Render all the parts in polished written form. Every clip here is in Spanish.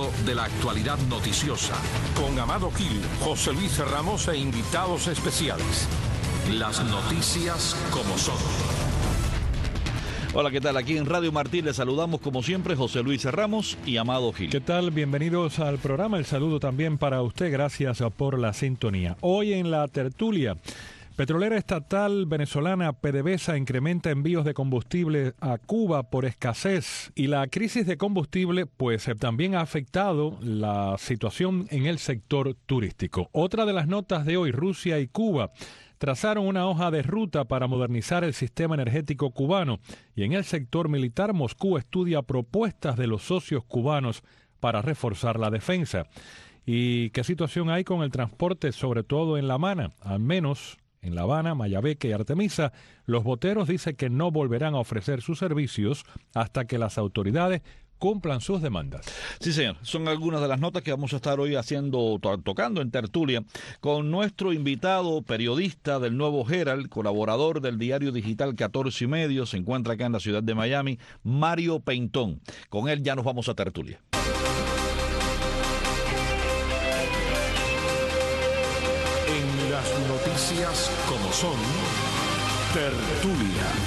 resumen de la actualidad noticiosa. Con Amado Gil, José Luis Ramos e invitados especiales. Las noticias como son. Hola, ¿qué tal? Aquí en Radio Martí les saludamos como siempre José Luis Ramos y Amado Gil. ¿Qué tal? Bienvenidos al programa. El saludo también para usted. Gracias por la sintonía. Hoy en la tertulia, Petrolera Estatal Venezolana PDVSA incrementa envíos de combustible a Cuba por escasez, y la crisis de combustible pues también ha afectado la situación en el sector turístico. Otra de las notas de hoy: Rusia y Cuba trazaron una hoja de ruta para modernizar el sistema energético cubano, y en el sector militar Moscú estudia propuestas de los socios cubanos para reforzar la defensa. ¿Y qué situación hay con el transporte, sobre todo en La Habana? Al menos en La Habana, Mayabeque y Artemisa, los boteros dicen que no volverán a ofrecer sus servicios hasta que las autoridades cumplan sus demandas. Sí, señor. Son algunas de las notas que vamos a estar hoy tocando en tertulia con nuestro invitado, periodista del Nuevo Herald, colaborador del diario digital 14 y medio, se encuentra acá en la ciudad de Miami, Mario Peintón. Con él ya nos vamos a tertulia. En las noticias como son, tertulia.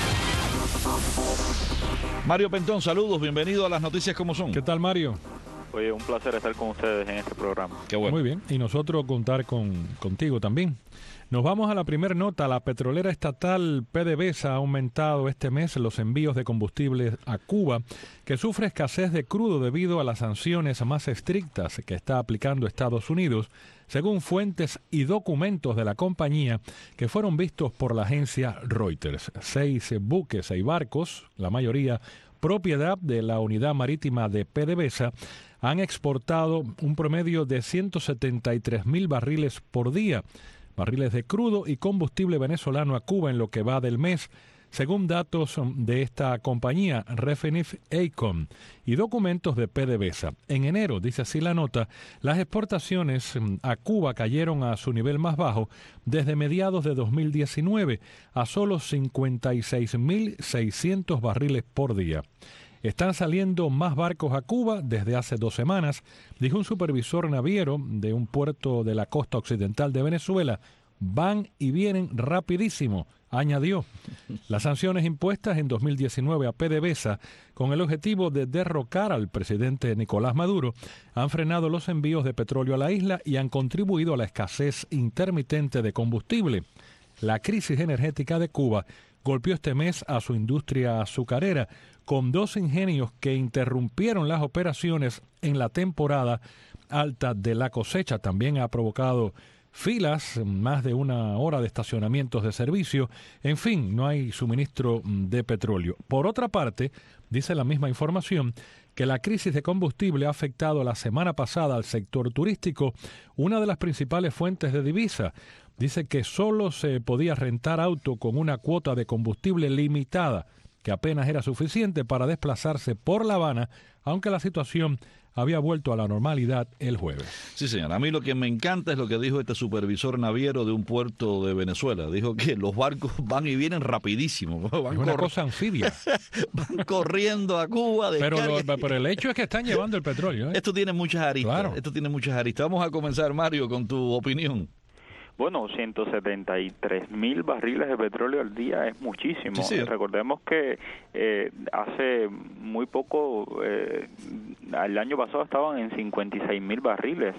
Mario Peintón, saludos, bienvenido a las noticias como son. ¿Qué tal, Mario? Oye, un placer estar con ustedes en este programa. Qué bueno. Muy bien, y nosotros contar contigo también. Nos vamos a la primera nota. La petrolera estatal PDVSA ha aumentado este mes los envíos de combustible a Cuba, que sufre escasez de crudo debido a las sanciones más estrictas que está aplicando Estados Unidos, según fuentes y documentos de la compañía que fueron vistos por la agencia Reuters. 6 buques y barcos, la mayoría propiedad de la unidad marítima de PDVSA, han exportado un promedio de 173,000 barriles por día, barriles de crudo y combustible venezolano a Cuba en lo que va del mes, según datos de esta compañía, Refinif Econ, y documentos de PDVSA. En enero, dice así la nota, las exportaciones a Cuba cayeron a su nivel más bajo desde mediados de 2019, a solo 56,600 barriles por día. Están saliendo más barcos a Cuba desde hace 2 semanas, dijo un supervisor naviero de un puerto de la costa occidental de Venezuela. Van y vienen rapidísimo, añadió. Las sanciones impuestas en 2019 a PDVSA con el objetivo de derrocar al presidente Nicolás Maduro han frenado los envíos de petróleo a la isla y han contribuido a la escasez intermitente de combustible. La crisis energética de Cuba golpeó este mes a su industria azucarera, con 2 ingenios que interrumpieron las operaciones en la temporada alta de la cosecha. También ha provocado filas, más de 1 hora de estacionamientos de servicio. En fin, no hay suministro de petróleo. Por otra parte, dice la misma información que la crisis de combustible ha afectado la semana pasada al sector turístico, una de las principales fuentes de divisa. Dice que solo se podía rentar auto con una cuota de combustible limitada, que apenas era suficiente para desplazarse por La Habana, aunque la situación había vuelto a la normalidad el jueves. Sí, señor. A mí lo que me encanta es lo que dijo este supervisor naviero de un puerto de Venezuela. Dijo que los barcos van y vienen rapidísimo. Van es una cosa anfibia. Van corriendo a Cuba. Pero el hecho es que están llevando el petróleo. Esto tiene muchas aristas. Claro. Esto tiene muchas aristas. Vamos a comenzar, Mario, con tu opinión. Bueno, 173,000 barriles de petróleo al día es muchísimo. Sí. Recordemos que hace muy poco, el año pasado estaban en 56,000 barriles.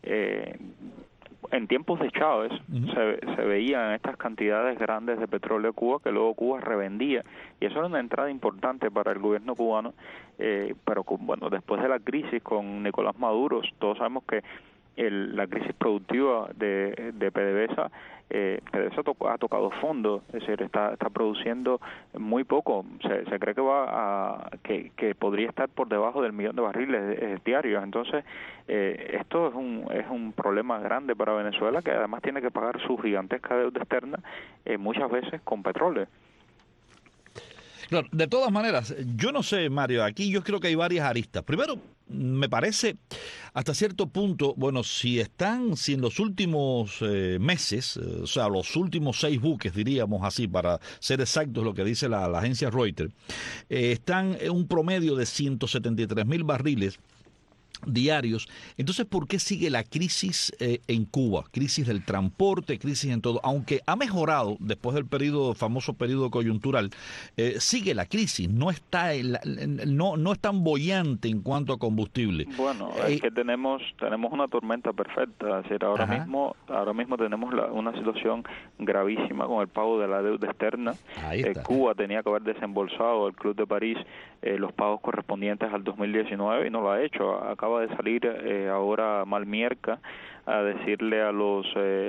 En tiempos de Chávez se veían estas cantidades grandes de petróleo a Cuba que luego Cuba revendía, y eso era una entrada importante para el gobierno cubano, pero después de la crisis con Nicolás Maduro, todos sabemos que la crisis productiva de PDVSA, PDVSA ha tocado fondo, es decir, está produciendo muy poco. Se cree que podría estar por debajo del 1,000,000 de barriles diarios. Entonces, esto es un problema grande para Venezuela, que además tiene que pagar su gigantesca deuda externa, muchas veces con petróleo. Claro, de todas maneras, yo no sé, Mario, aquí yo creo que hay varias aristas. Primero, me parece hasta cierto punto, bueno, si en los últimos meses, o sea, los últimos 6 buques, diríamos así, para ser exactos lo que dice la agencia Reuters, están en un promedio de 173,000 barriles diarios. Entonces, ¿por qué sigue la crisis en Cuba? Crisis del transporte, crisis en todo. Aunque ha mejorado después del famoso periodo coyuntural, sigue la crisis. No está no es tan boyante en cuanto a combustible. Bueno, es que tenemos una tormenta perfecta. Es decir, ahora mismo tenemos una situación gravísima con el pago de la deuda externa. Cuba tenía que haber desembolsado el Club de París los pagos correspondientes al 2019 y no lo ha hecho. Acaba de salir ahora Malmierca a decirle a los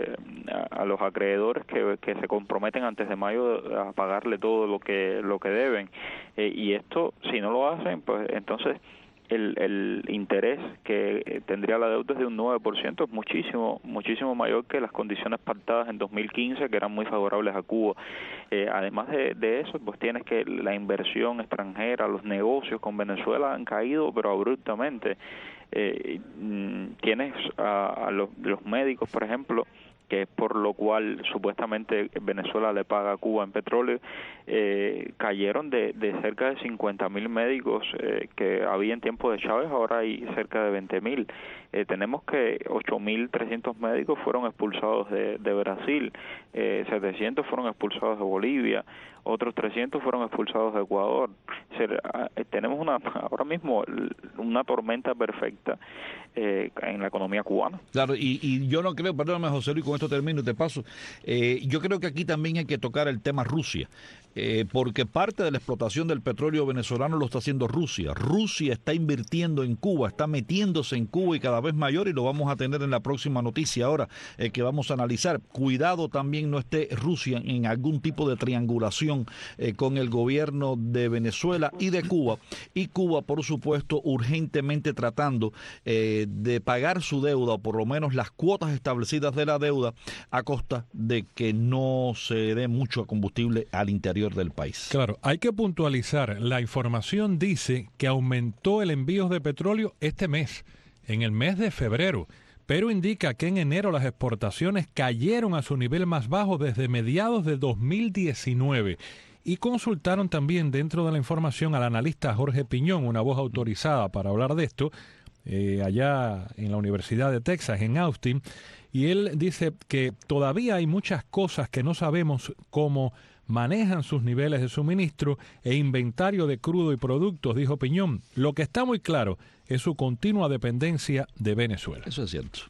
acreedores que se comprometen antes de mayo a pagarle todo lo que deben, y esto, si no lo hacen, pues entonces el interés que tendría la deuda es de un 9%, es muchísimo mayor que las condiciones pactadas en 2015, que eran muy favorables a Cuba. Además de eso, pues tienes que la inversión extranjera, los negocios con Venezuela han caído, pero abruptamente. Tienes a los médicos, por ejemplo, que es por lo cual supuestamente Venezuela le paga a Cuba en petróleo, cayeron de cerca de 50.000 médicos que había en tiempo de Chávez, ahora hay cerca de 20.000. Tenemos que 8.300 médicos fueron expulsados de Brasil, 700 fueron expulsados de Bolivia, otros 300 fueron expulsados de Ecuador. Tenemos ahora mismo una tormenta perfecta en la economía cubana. Claro, y yo no creo, perdóname José Luis, con esto termino y te paso, yo creo que aquí también hay que tocar el tema Rusia, porque parte de la explotación del petróleo venezolano lo está haciendo Rusia. Rusia está invirtiendo en Cuba, está metiéndose en Cuba y cada vez mayor, y lo vamos a tener en la próxima noticia ahora que vamos a analizar. Cuidado también no esté Rusia en algún tipo de triangulación con el gobierno de Venezuela y de Cuba, y Cuba, por supuesto, urgentemente tratando de pagar su deuda, o por lo menos las cuotas establecidas de la deuda, a costa de que no se dé mucho combustible al interior del país. Claro, hay que puntualizar, la información dice que aumentó el envío de petróleo este mes, en el mes de febrero, pero indica que en enero las exportaciones cayeron a su nivel más bajo desde mediados de 2019. Y consultaron también dentro de la información al analista Jorge Piñón, una voz autorizada para hablar de esto, allá en la Universidad de Texas, en Austin, y él dice que todavía hay muchas cosas que no sabemos cómo manejan sus niveles de suministro e inventario de crudo y productos, dijo Piñón. Lo que está muy claro es su continua dependencia de Venezuela. Eso es cierto.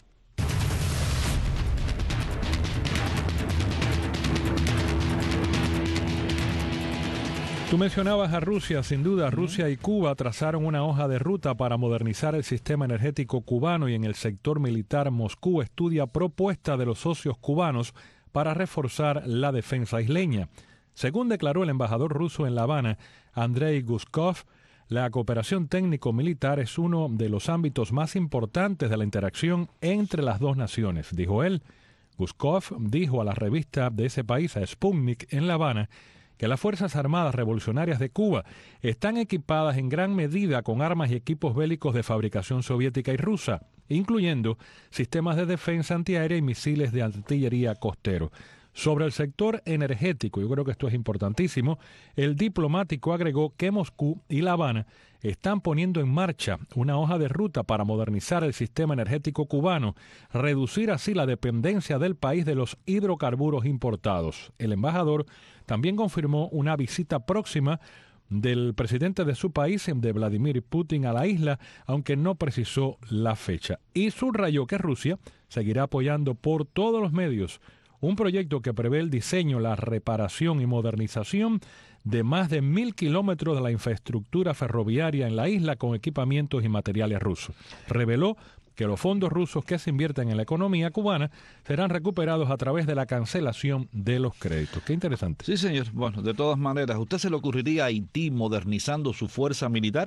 Tú mencionabas a Rusia, sin duda. Rusia y Cuba trazaron una hoja de ruta para modernizar el sistema energético cubano, y en el sector militar Moscú estudia propuesta de los socios cubanos para reforzar la defensa isleña. Según declaró el embajador ruso en La Habana, Andrei Guskov, la cooperación técnico-militar es uno de los ámbitos más importantes de la interacción entre las dos naciones, dijo él. Guskov dijo a la revista de ese país, a Sputnik, en La Habana, que las Fuerzas Armadas Revolucionarias de Cuba están equipadas en gran medida con armas y equipos bélicos de fabricación soviética y rusa, incluyendo sistemas de defensa antiaérea y misiles de artillería costero. Sobre el sector energético, yo creo que esto es importantísimo, el diplomático agregó que Moscú y La Habana están poniendo en marcha una hoja de ruta para modernizar el sistema energético cubano, reducir así la dependencia del país de los hidrocarburos importados. El embajador también confirmó una visita próxima del presidente de su país, de Vladimir Putin, a la isla, aunque no precisó la fecha. Y subrayó que Rusia seguirá apoyando por todos los medios un proyecto que prevé el diseño, la reparación y modernización de más de 1.000 kilómetros de la infraestructura ferroviaria en la isla con equipamientos y materiales rusos. Reveló que los fondos rusos que se invierten en la economía cubana serán recuperados a través de la cancelación de los créditos. Qué interesante. Sí, señor. Bueno, de todas maneras, ¿usted se le ocurriría a Haití modernizando su fuerza militar?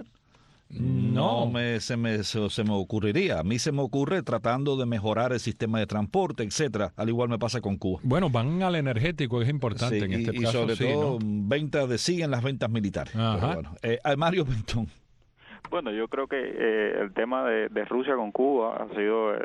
No se me ocurriría. A mí se me ocurre tratando de mejorar el sistema de transporte, etcétera. Al igual me pasa con Cuba. Bueno, van al energético, es importante, sí, en este caso. Y sobre todo, ¿no? Siguen las ventas militares. Ajá. Pero bueno, Mario Bentón. Bueno, yo creo que el tema de Rusia con Cuba ha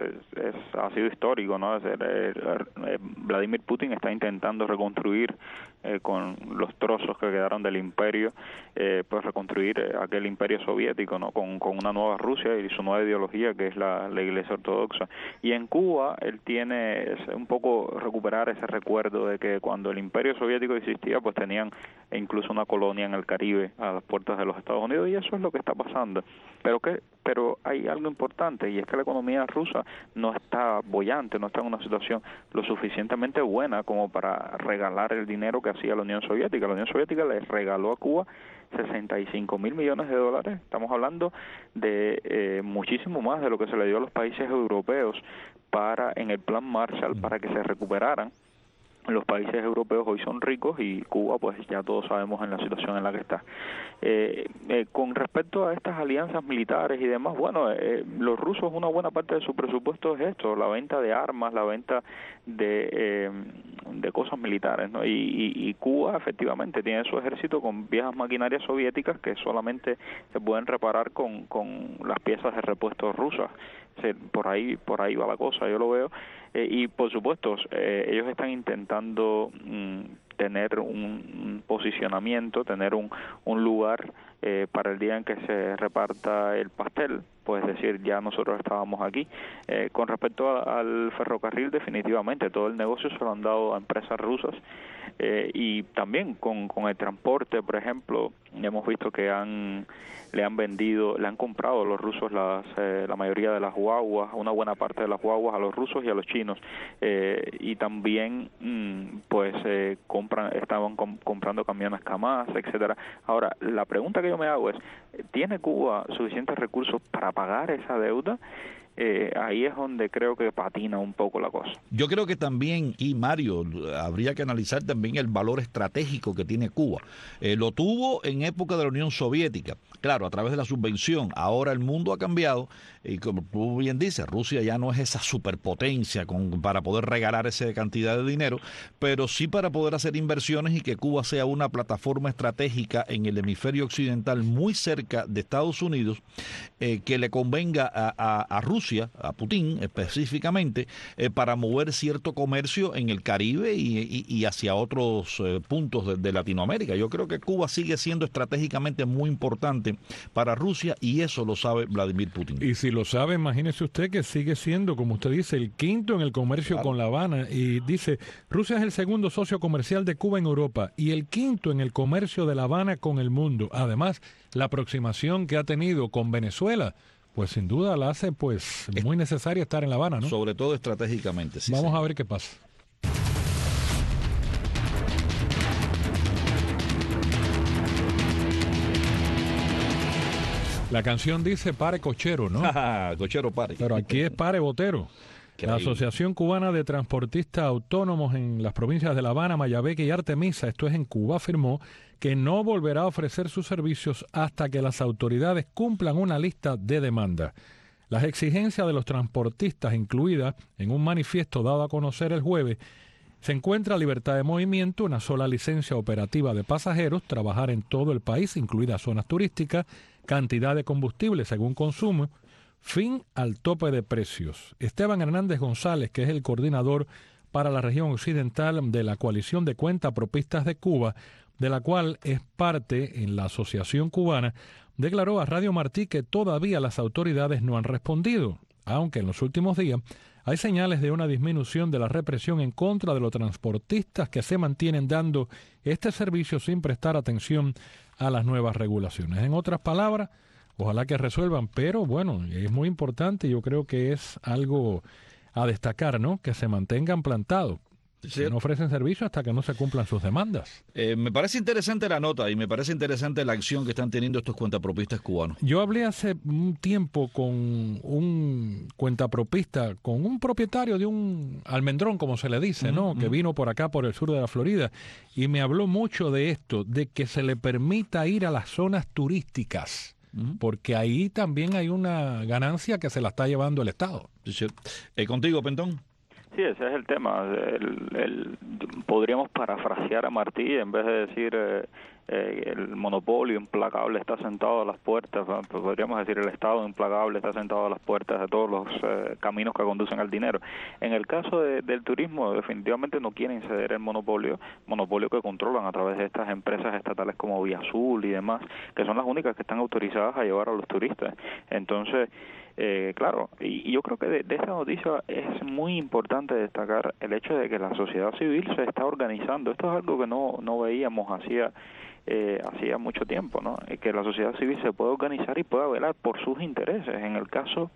sido histórico, ¿no? Vladimir Putin está intentando reconstruir con los trozos que quedaron del imperio, pues reconstruir aquel imperio soviético, ¿no? Con una nueva Rusia y su nueva ideología, que es la Iglesia Ortodoxa. Y en Cuba él tiene un poco recuperar ese recuerdo de que cuando el imperio soviético existía, pues tenían incluso una colonia en el Caribe a las puertas de los Estados Unidos, y eso es lo que está pasando. Pero hay algo importante, y es que la economía rusa no está boyante, no está en una situación lo suficientemente buena como para regalar el dinero que hacía la Unión Soviética. La Unión Soviética le regaló a Cuba 65 mil millones de dólares. Estamos hablando de muchísimo más de lo que se le dio a los países europeos en el plan Marshall para que se recuperaran. Los países europeos hoy son ricos y Cuba, pues ya todos sabemos en la situación en la que está. Con respecto a estas alianzas militares y demás, bueno, los rusos, una buena parte de su presupuesto es esto, la venta de armas, la venta de cosas militares, ¿no? Y Cuba efectivamente tiene su ejército con viejas maquinarias soviéticas que solamente se pueden reparar con las piezas de repuesto rusas. Por ahí va la cosa, yo lo veo. Y por supuesto, ellos están intentando tener un posicionamiento, tener un lugar para el día en que se reparta el pastel, pues decir, ya nosotros estábamos aquí. Con respecto al ferrocarril, definitivamente todo el negocio se lo han dado a empresas rusas, y también con el transporte, por ejemplo, hemos visto que le han comprado los rusos la mayoría de las guaguas, una buena parte de las guaguas a los rusos y a los chinos, y también estaban comprando camiones Kamaz, etcétera. Ahora, la pregunta que yo me hago es, ¿tiene Cuba suficientes recursos para pagar esa deuda? Ahí es donde creo que patina un poco la cosa. Yo creo que también, y Mario, habría que analizar también el valor estratégico que tiene Cuba. Lo tuvo en época de la Unión Soviética, claro, a través de la subvención. Ahora el mundo ha cambiado y, como tú bien dices, Rusia ya no es esa superpotencia para poder regalar esa cantidad de dinero, pero sí para poder hacer inversiones y que Cuba sea una plataforma estratégica en el hemisferio occidental muy cerca de Estados Unidos, que le convenga a Rusia, a Putin específicamente, para mover cierto comercio en el Caribe y hacia otros puntos de Latinoamérica. Yo creo que Cuba sigue siendo estratégicamente muy importante para Rusia y eso lo sabe Vladimir Putin. Y si lo sabe, imagínese usted que sigue siendo, como usted dice, el quinto en el comercio con La Habana, y dice, Rusia es el segundo socio comercial de Cuba en Europa y el quinto en el comercio de La Habana con el mundo. Además, la aproximación que ha tenido con Venezuela, pues sin duda la hace pues muy necesaria estar en La Habana, ¿no? Sobre todo estratégicamente. Sí, Vamos a ver qué pasa. La canción dice pare cochero, ¿no? Cochero pare. Pero aquí es pare botero. La Asociación Cubana de Transportistas Autónomos en las provincias de La Habana, Mayabeque y Artemisa, esto es en Cuba, afirmó que no volverá a ofrecer sus servicios hasta que las autoridades cumplan una lista de demandas. Las exigencias de los transportistas, incluidas en un manifiesto dado a conocer el jueves, se encuentra libertad de movimiento, una sola licencia operativa de pasajeros, trabajar en todo el país, incluidas zonas turísticas, cantidad de combustible según consumo, fin al tope de precios. Esteban Hernández González, que es el coordinador para la región occidental de la Coalición de Cuentapropistas de Cuba, de la cual es parte en la Asociación Cubana, declaró a Radio Martí que todavía las autoridades no han respondido, aunque en los últimos días hay señales de una disminución de la represión en contra de los transportistas que se mantienen dando este servicio sin prestar atención a las nuevas regulaciones. En otras palabras, ojalá que resuelvan, pero bueno, es muy importante y yo creo que es algo a destacar, ¿no? Que se mantengan plantados. Sí. No ofrecen servicio hasta que no se cumplan sus demandas. Me parece interesante la nota y me parece interesante la acción que están teniendo estos cuentapropistas cubanos. Yo hablé hace un tiempo con un cuentapropista, con un propietario de un almendrón, como se le dice, ¿no? Que vino por acá, por el sur de la Florida, y me habló mucho de esto, de que se le permita ir a las zonas turísticas, porque ahí también hay una ganancia que se la está llevando el Estado. Sí. ¿Contigo, Pentón? Sí, ese es el tema. Podríamos parafrasear a Martí, en vez de decir el monopolio implacable está sentado a las puertas, podríamos decir el Estado implacable está sentado a las puertas de todos los caminos que conducen al dinero. En el caso del turismo, definitivamente no quieren ceder el monopolio que controlan a través de estas empresas estatales como Vía Azul y demás, que son las únicas que están autorizadas a llevar a los turistas. Entonces, claro, y yo creo que de esta noticia es muy importante destacar el hecho de que la sociedad civil se está organizando. Esto es algo que no veíamos hacía mucho tiempo, ¿no? Que la sociedad civil se puede organizar y pueda velar por sus intereses. En el caso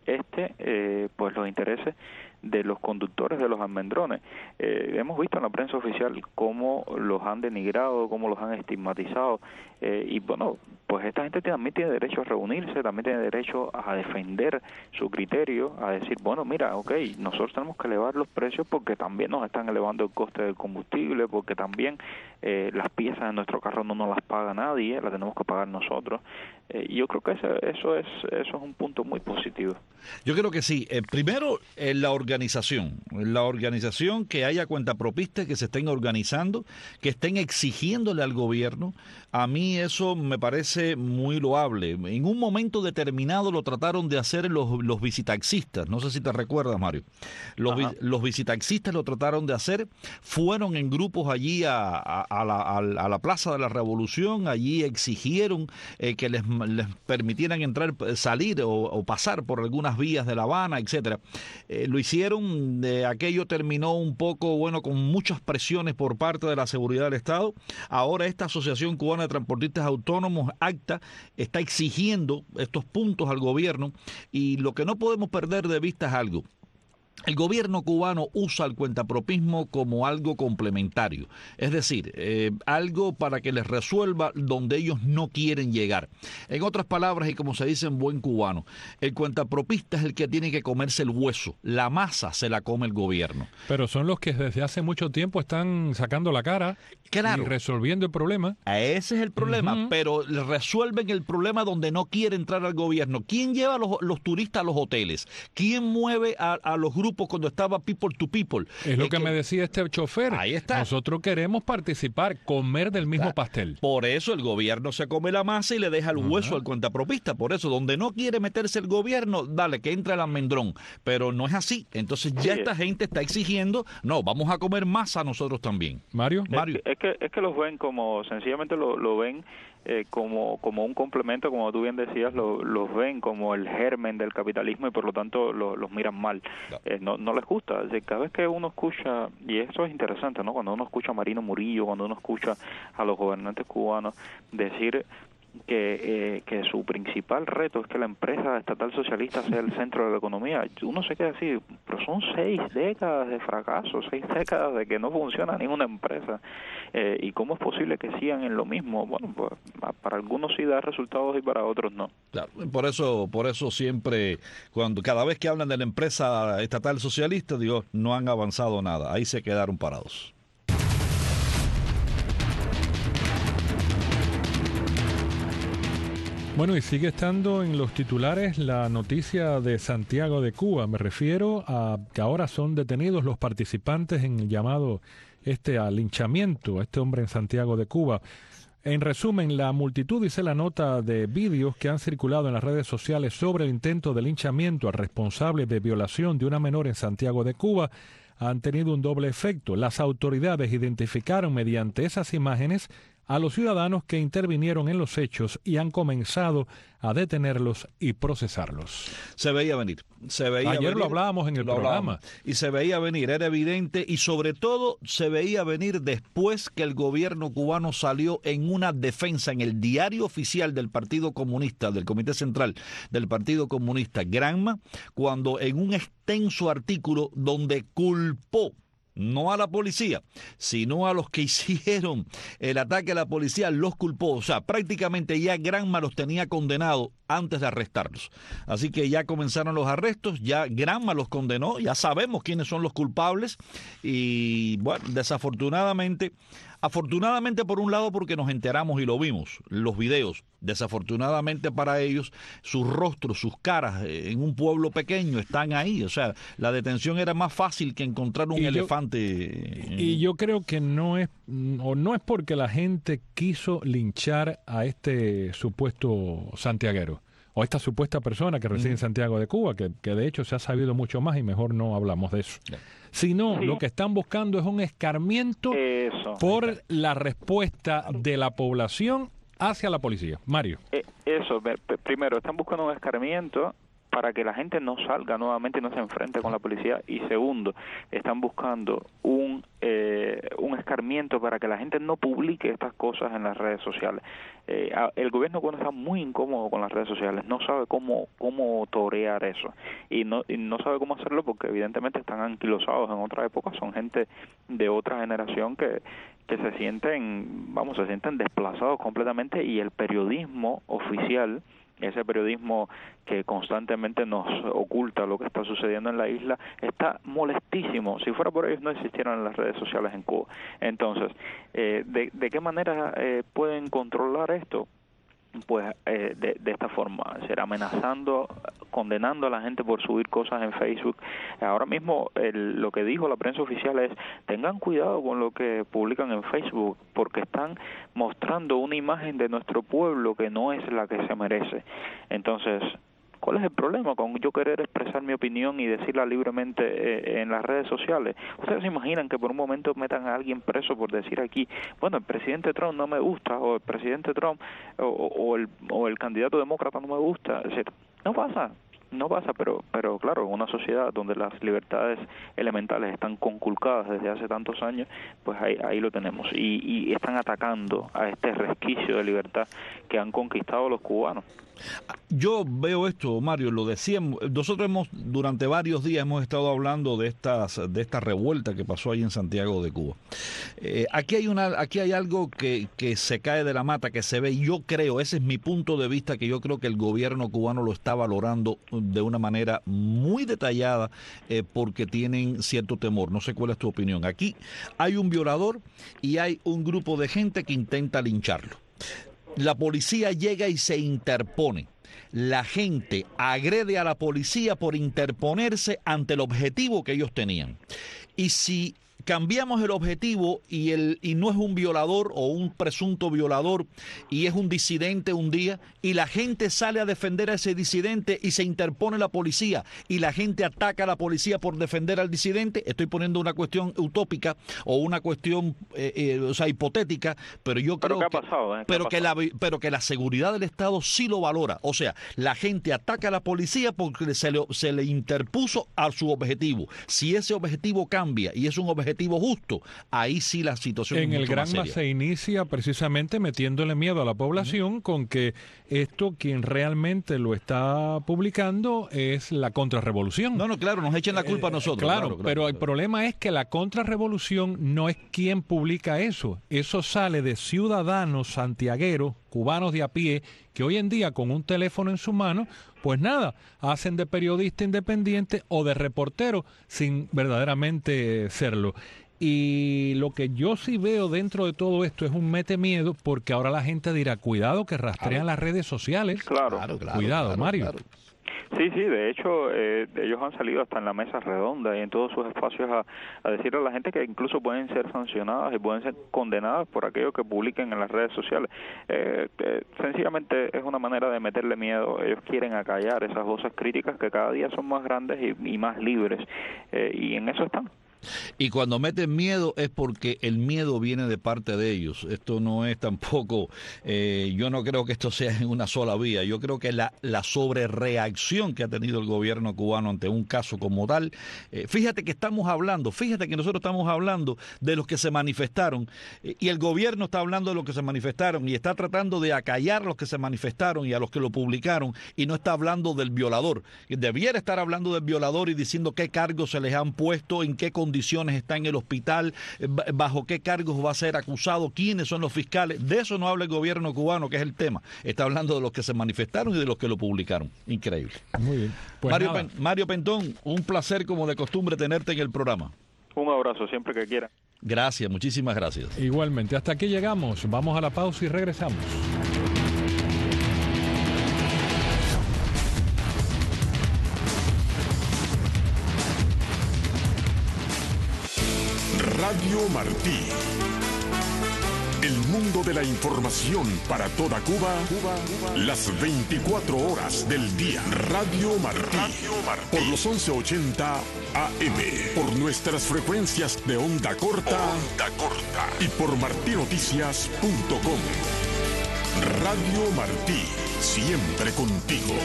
pues los intereses de los conductores de los almendrones. Hemos visto en la prensa oficial cómo los han denigrado, cómo los han estigmatizado, y bueno, pues esta gente también tiene derecho a reunirse, también tiene derecho a defender su criterio, a decir, bueno, mira, nosotros tenemos que elevar los precios porque también nos están elevando el coste del combustible, porque también las piezas de nuestro carro no nos las paga nadie, las tenemos que pagar nosotros. Y yo creo que eso es un punto muy positivo. Yo creo que sí. Primero, la organización, que haya cuentapropistas que se estén organizando, que estén exigiéndole al gobierno. A mí eso me parece muy loable. En un momento determinado lo trataron de hacer los visitaxistas. No sé si te recuerdas, Mario. Los visitaxistas lo trataron de hacer. Fueron en grupos allí a la Plaza de la Revolución. Allí exigieron que les permitieran entrar, salir o pasar por algunas vías de La Habana, etcétera. Lo hicieron, aquello terminó un poco, con muchas presiones por parte de la seguridad del Estado. Ahora esta Asociación Cubana de Transportistas Autónomos, ACTA, está exigiendo estos puntos al gobierno, y lo que no podemos perder de vista es algo. El gobierno cubano usa el cuentapropismo como algo complementario, es decir, algo para que les resuelva donde ellos no quieren llegar. En otras palabras, y como se dice en buen cubano, el cuentapropista es el que tiene que comerse el hueso, la masa se la come el gobierno. Pero son los que desde hace mucho tiempo están sacando la cara, claro, y resolviendo el problema. Ese es el problema, pero resuelven el problema donde no quiere entrar al gobierno. ¿Quién lleva a los turistas a los hoteles? ¿Quién mueve a los grupos cuando estaba People to People? Es lo que me decía este chofer. Ahí está. Nosotros queremos participar, comer del mismo pastel. Por eso el gobierno se come la masa y le deja el hueso al cuentapropista. Por eso, donde no quiere meterse el gobierno, dale, que entre el almendrón. Pero no es así. Entonces ya esta gente está exigiendo, no, vamos a comer masa nosotros también. Mario. Es que los ven como, sencillamente lo ven como un complemento, como tú bien decías, los ven como el germen del capitalismo y por lo tanto los miran mal. No les gusta. Cada vez que uno escucha, y eso es interesante, ¿no? Cuando uno escucha a Marino Murillo, cuando uno escucha a los gobernantes cubanos decir que su principal reto es que la empresa estatal socialista sea el centro de la economía, uno se queda así, pero son 6 décadas de fracaso, 6 décadas de que no funciona ninguna empresa, y cómo es posible que sigan en lo mismo. Bueno, pues para algunos sí da resultados y para otros no. Claro, por eso siempre, cada vez que hablan de la empresa estatal socialista, digo, no han avanzado nada, ahí se quedaron parados. Bueno, y sigue estando en los titulares la noticia de Santiago de Cuba. Me refiero a que ahora son detenidos los participantes en el llamado al linchamiento a este hombre en Santiago de Cuba. En resumen, la multitud, dice la nota, de vídeos que han circulado en las redes sociales sobre el intento de linchamiento al responsable de violación de una menor en Santiago de Cuba han tenido un doble efecto. Las autoridades identificaron mediante esas imágenes a los ciudadanos que intervinieron en los hechos y han comenzado a detenerlos y procesarlos. Se veía venir. Ayer lo hablábamos en el programa. Y se veía venir, era evidente, y sobre todo se veía venir después que el gobierno cubano salió en una defensa en el diario oficial del Partido Comunista, del Comité Central del Partido Comunista, Granma, cuando en un extenso artículo donde culpó no a la policía, sino a los que hicieron el ataque a la policía, los culpó. O sea, prácticamente ya Granma los tenía condenados antes de arrestarlos. Así que ya comenzaron los arrestos, ya Granma los condenó, ya sabemos quiénes son los culpables y, bueno, desafortunadamente Afortunadamente por un lado porque nos enteramos y lo vimos, los videos. Desafortunadamente para ellos, sus rostros, sus caras en un pueblo pequeño están ahí. O sea, la detención era más fácil que encontrar un elefante. Y yo creo que no es porque la gente quiso linchar a este supuesto santiaguero o esta supuesta persona que reside en Santiago de Cuba, que de hecho se ha sabido mucho más y mejor no hablamos de eso. Sino lo que están buscando es un escarmiento por la respuesta de la población hacia la policía. Mario. Primero, están buscando un escarmiento para que la gente no salga nuevamente y no se enfrente con la policía. Y segundo, están buscando un escarmiento para que la gente no publique estas cosas en las redes sociales. El gobierno cubano está muy incómodo con las redes sociales, no sabe cómo torear eso y no sabe cómo hacerlo porque evidentemente están anquilosados en otra época, son gente de otra generación que se sienten desplazados completamente, y el periodismo oficial, ese periodismo que constantemente nos oculta lo que está sucediendo en la isla, está molestísimo. Si fuera por ellos no existieran las redes sociales en Cuba. Entonces, ¿de qué manera pueden controlar esto? Pues de esta forma, será amenazando, condenando a la gente por subir cosas en Facebook. Ahora mismo lo que dijo la prensa oficial es: tengan cuidado con lo que publican en Facebook, porque están mostrando una imagen de nuestro pueblo que no es la que se merece. Entonces, ¿cuál es el problema con yo querer expresar mi opinión y decirla libremente en las redes sociales? ¿Ustedes se imaginan que por un momento metan a alguien preso por decir aquí, bueno, el presidente Trump no me gusta, o el presidente Trump o el candidato demócrata no me gusta? Es decir, no pasa, pero claro, en una sociedad donde las libertades elementales están conculcadas desde hace tantos años, pues ahí lo tenemos. Y están atacando a este resquicio de libertad que han conquistado los cubanos. Yo veo esto, Mario, lo decíamos, nosotros durante varios días hemos estado hablando de esta revuelta que pasó ahí en Santiago de Cuba. Aquí hay algo que se cae de la mata, que se ve, y yo creo, ese es mi punto de vista, que yo creo que el gobierno cubano lo está valorando de una manera muy detallada, porque tienen cierto temor. No sé cuál es tu opinión. Aquí hay un violador y hay un grupo de gente que intenta lincharlo. La policía llega y se interpone. La gente agrede a la policía por interponerse ante el objetivo que ellos tenían. Y si cambiamos el objetivo y no es un violador o un presunto violador y es un disidente un día, y la gente sale a defender a ese disidente y se interpone la policía y la gente ataca a la policía por defender al disidente, estoy poniendo una cuestión utópica o una cuestión hipotética, pero yo creo que la seguridad del Estado sí lo valora. O sea, la gente ataca a la policía porque se le interpuso a su objetivo. Si ese objetivo cambia y es un objetivo justo, ahí sí la situación es mucho más seria. En el Granma se inicia precisamente metiéndole miedo a la población con que esto, quien realmente lo está publicando es la contrarrevolución. No, claro, nos echan la culpa a nosotros. Claro, pero el problema es que la contrarrevolución no es quien publica eso. Eso sale de ciudadanos santiagueros, cubanos de a pie, que hoy en día con un teléfono en su mano, pues nada, hacen de periodista independiente o de reportero sin verdaderamente serlo. Y lo que yo sí veo dentro de todo esto es un mete miedo, porque ahora la gente dirá, cuidado que rastrean las redes sociales. Claro. Cuidado, Mario. Claro. Sí, de hecho, ellos han salido hasta en la mesa redonda y en todos sus espacios a decirle a la gente que incluso pueden ser sancionadas y pueden ser condenadas por aquello que publiquen en las redes sociales. Sencillamente es una manera de meterle miedo. Ellos quieren acallar esas voces críticas que cada día son más grandes y más libres, y en eso están. Y cuando meten miedo es porque el miedo viene de parte de ellos. Esto no es tampoco, yo no creo que esto sea en una sola vía. Yo creo que la sobrereacción que ha tenido el gobierno cubano ante un caso como tal, fíjate que nosotros estamos hablando de los que se manifestaron, y el gobierno está hablando de los que se manifestaron y está tratando de acallar a los que se manifestaron y a los que lo publicaron, y no está hablando del violador. Debiera estar hablando del violador y diciendo qué cargos se les han puesto, en qué condiciones está en el hospital, bajo qué cargos va a ser acusado, quiénes son los fiscales. De eso no habla el gobierno cubano, que es el tema. Está hablando de los que se manifestaron y de los que lo publicaron. Increíble. Muy bien. Pues Mario Pentón, un placer como de costumbre tenerte en el programa. Un abrazo, siempre que quiera. Gracias, muchísimas gracias. Igualmente, hasta aquí llegamos. Vamos a la pausa y regresamos. Radio Martí. El mundo de la información para toda Cuba, las 24 horas del día. Radio Martí. Por los 1180 AM. Por nuestras frecuencias de onda corta. Y por martinoticias.com. Radio Martí. Siempre contigo.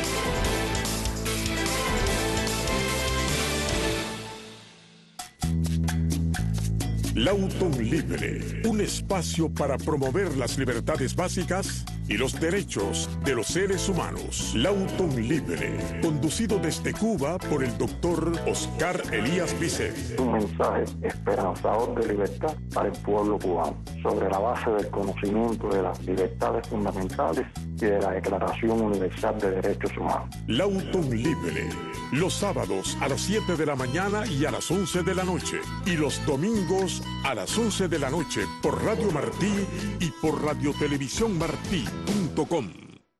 Lautón Libre, un espacio para promover las libertades básicas y los derechos de los seres humanos. Lautón Libre, conducido desde Cuba por el doctor Oscar Elías Bisset. Un mensaje esperanzador de libertad para el pueblo cubano, sobre la base del conocimiento de las libertades fundamentales y de la Declaración Universal de Derechos Humanos. Lautón Libre, los sábados a las 7 de la mañana y a las 11 de la noche, y los domingos a las 11 de la noche por Radio Martí y por radiotelevisiónmartí.com.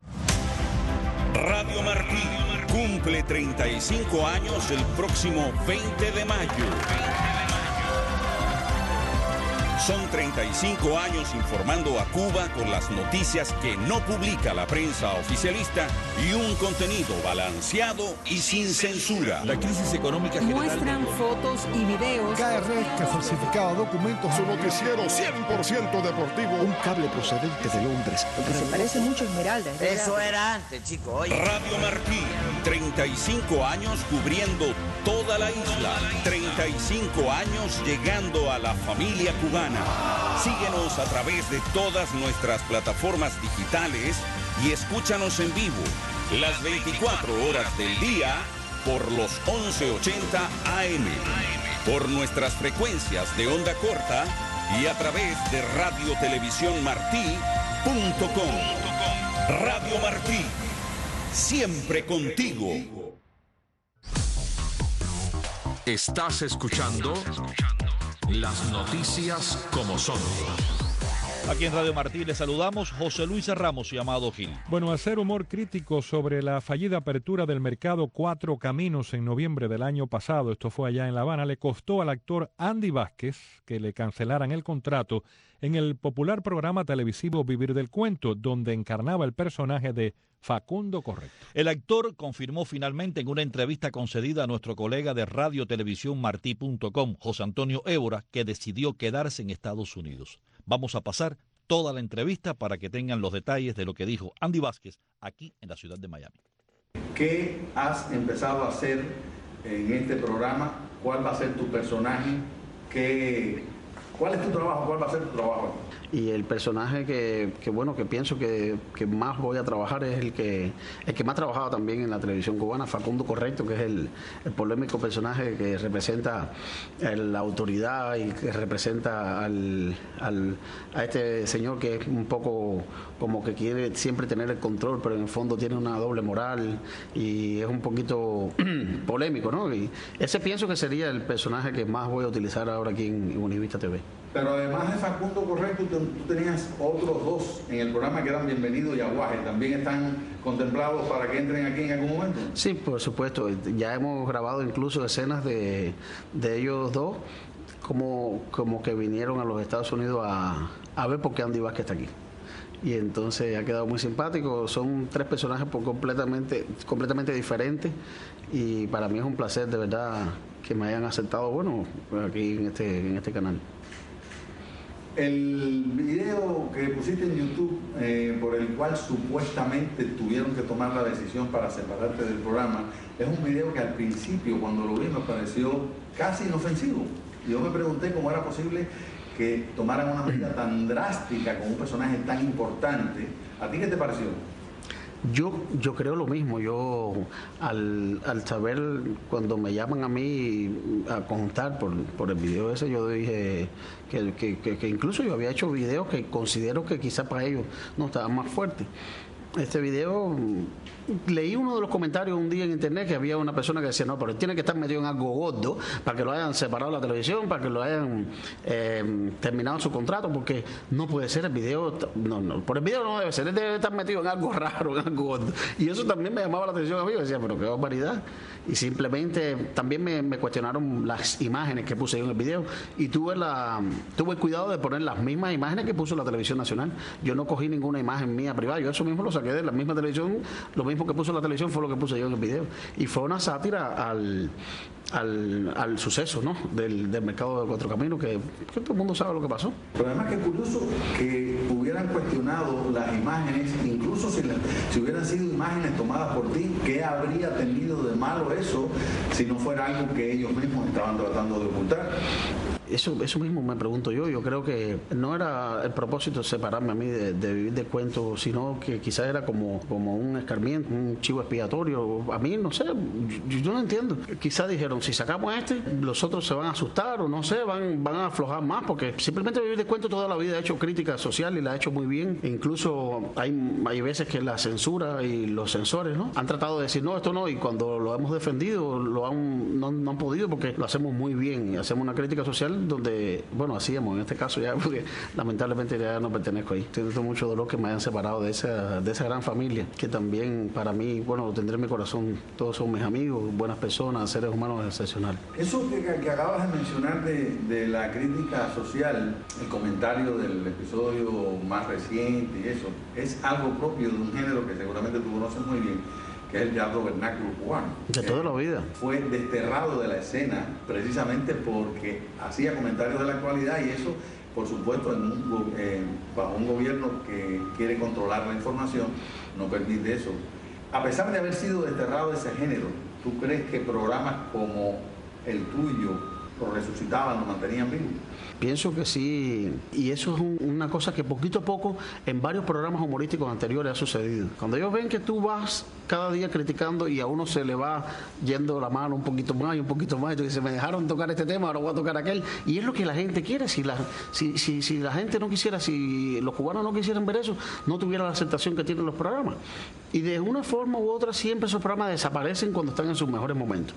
Radio Martí cumple 35 años el próximo 20 de mayo. Son 35 años informando a Cuba con las noticias que no publica la prensa oficialista y un contenido balanceado y sin censura. La crisis económica general... Muestran fotos y videos. KRS que falsificaba documentos. Su noticiero 100% deportivo. Un cable procedente de Londres. Se parece mucho a Esmeralda. Eso era antes, chico. Oye. Radio Martí, 35 años cubriendo toda la isla. 35 años llegando a la familia cubana. Síguenos a través de todas nuestras plataformas digitales y escúchanos en vivo las 24 horas del día por los 1180 AM, por nuestras frecuencias de onda corta y a través de radiotelevisiónmartí.com. Radio Martí, siempre contigo. Estás escuchando las noticias como son. Aquí en Radio Martí le saludamos José Luis Ramos y Amado Gil. Bueno, hacer humor crítico sobre la fallida apertura del mercado Cuatro Caminos en noviembre del año pasado, esto fue allá en La Habana, le costó al actor Andy Vázquez que le cancelaran el contrato en el popular programa televisivo Vivir del Cuento, donde encarnaba el personaje de Facundo Correcto. El actor confirmó finalmente en una entrevista concedida a nuestro colega de radiotelevisiónmartí.com, José Antonio Évora, que decidió quedarse en Estados Unidos. Vamos a pasar toda la entrevista para que tengan los detalles de lo que dijo Andy Vázquez aquí en la ciudad de Miami. ¿Qué has empezado a hacer en este programa? ¿Cuál va a ser tu personaje? ¿Cuál es tu trabajo? ¿Cuál va a ser tu trabajo? Y el personaje que pienso que más voy a trabajar es el que más ha trabajado también en la televisión cubana, Facundo Correcto, que es el polémico personaje que representa la autoridad y que representa a este señor que es un poco como que quiere siempre tener el control, pero en el fondo tiene una doble moral y es un poquito polémico, ¿no? Y ese pienso que sería el personaje que más voy a utilizar ahora aquí en Univista TV. Pero además de Facundo Correcto, tú tenías otros dos en el programa que eran Bienvenido y Aguaje. ¿También están contemplados para que entren aquí en algún momento? Sí, por supuesto. Ya hemos grabado incluso escenas de ellos dos, como que vinieron a los Estados Unidos a ver por qué Andy Vázquez está aquí. Y entonces ha quedado muy simpático. Son tres personajes completamente diferentes y para mí es un placer de verdad que me hayan aceptado aquí en este canal. El video que pusiste en YouTube, por el cual supuestamente tuvieron que tomar la decisión para separarte del programa, es un video que al principio, cuando lo vi, me pareció casi inofensivo. Yo me pregunté cómo era posible que tomaran una medida tan drástica con un personaje tan importante. ¿A ti qué te pareció? Yo creo lo mismo. Yo al saber, cuando me llaman a mí a contar por el video ese, yo dije que incluso yo había hecho videos que considero que quizá para ellos no estaban más fuertes. Este video, leí uno de los comentarios un día en internet que había una persona que decía, no, pero él tiene que estar metido en algo gordo para que lo hayan separado de la televisión, para que lo hayan terminado su contrato, porque no puede ser el video, no, por el video no debe ser, él debe estar metido en algo raro, en algo gordo. Y eso también me llamaba la atención a mí, yo decía, pero qué barbaridad. Y simplemente también me cuestionaron las imágenes que puse yo en el video, y tuve el cuidado de poner las mismas imágenes que puso la televisión nacional. Yo no cogí ninguna imagen mía privada, yo eso mismo lo saqué de la misma televisión, lo mismo que puso la televisión fue lo que puse yo en el video, y fue una sátira al suceso, ¿no? del mercado de Cuatro Caminos, que todo el mundo sabe lo que pasó. Pero además que es curioso que hubieran cuestionado las imágenes, incluso si hubieran sido imágenes tomadas por ti, ¿qué habría tenido de malo eso si no fuera algo que ellos mismos estaban tratando de ocultar? Eso mismo me pregunto yo. Yo creo que no era el propósito separarme a mí de vivir del cuento, sino que quizás era como un escarmiento, un chivo expiatorio. A mí, no sé, yo no entiendo. Quizás dijeron, si sacamos a este, los otros se van a asustar o no sé, van a aflojar más, porque simplemente vivir del cuento toda la vida ha hecho crítica social y la ha hecho muy bien. E incluso hay veces que la censura y los censores, ¿no?, han tratado de decir, no, esto no, y cuando lo hemos defendido no han podido, porque lo hacemos muy bien y hacemos una crítica social donde, bueno, hacíamos en este caso ya, porque lamentablemente ya no pertenezco ahí. Siento mucho dolor que me hayan separado de esa gran familia, que también para mí, bueno, lo tendré en mi corazón. Todos son mis amigos, buenas personas, seres humanos excepcionales. Eso que acabas de mencionar de la crítica social, el comentario del episodio más reciente y eso, es algo propio de un género que seguramente tú conoces muy bien, que es el teatro vernáculo cubano. De toda la vida. Fue desterrado de la escena precisamente porque hacía comentarios de la actualidad, y eso, por supuesto, bajo un gobierno que quiere controlar la información, no permite eso. A pesar de haber sido desterrado de ese género, ¿tú crees que programas como el tuyo lo resucitaban, lo mantenían vivo? Pienso que sí, y eso es una cosa que poquito a poco en varios programas humorísticos anteriores ha sucedido. Cuando ellos ven que tú vas cada día criticando y a uno se le va yendo la mano un poquito más y un poquito más, y tú dices, me dejaron tocar este tema, ahora voy a tocar aquel, y es lo que la gente quiere. Si la gente no quisiera, si los cubanos no quisieran ver eso, no tuviera la aceptación que tienen los programas. Y de una forma u otra siempre esos programas desaparecen cuando están en sus mejores momentos.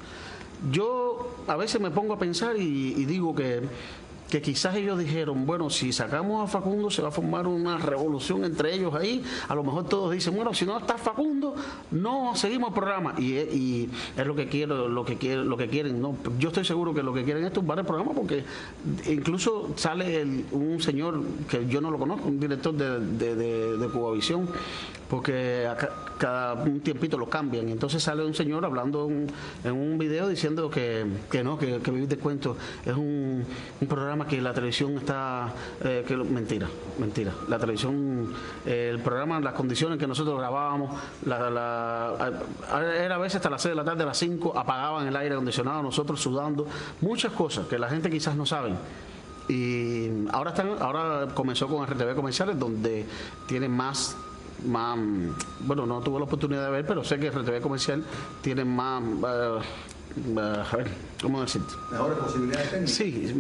Yo a veces me pongo a pensar y digo que quizás ellos dijeron, bueno, si sacamos a Facundo se va a formar una revolución entre ellos ahí. A lo mejor todos dicen, bueno, si no está Facundo, no seguimos el programa. Y es lo que quieren, ¿no? Yo estoy seguro que lo que quieren es tumbar el programa, porque incluso sale un señor que yo no lo conozco, un director de Cubavisión, porque cada un tiempito lo cambian, y entonces sale un señor hablando en un video diciendo que Vivir de Cuento es un programa que la televisión está mentira. La televisión, el programa, las condiciones que nosotros grabábamos, era a veces hasta las 6 de la tarde, a las 5 apagaban el aire acondicionado, nosotros sudando, muchas cosas que la gente quizás no sabe. Y ahora comenzó con RTV Comerciales, donde tienen más, bueno, no tuve la oportunidad de ver, pero sé que RTV Comercial tiene más, a ver, ¿cómo decir? ¿Mejores posibilidades técnicas? Sí,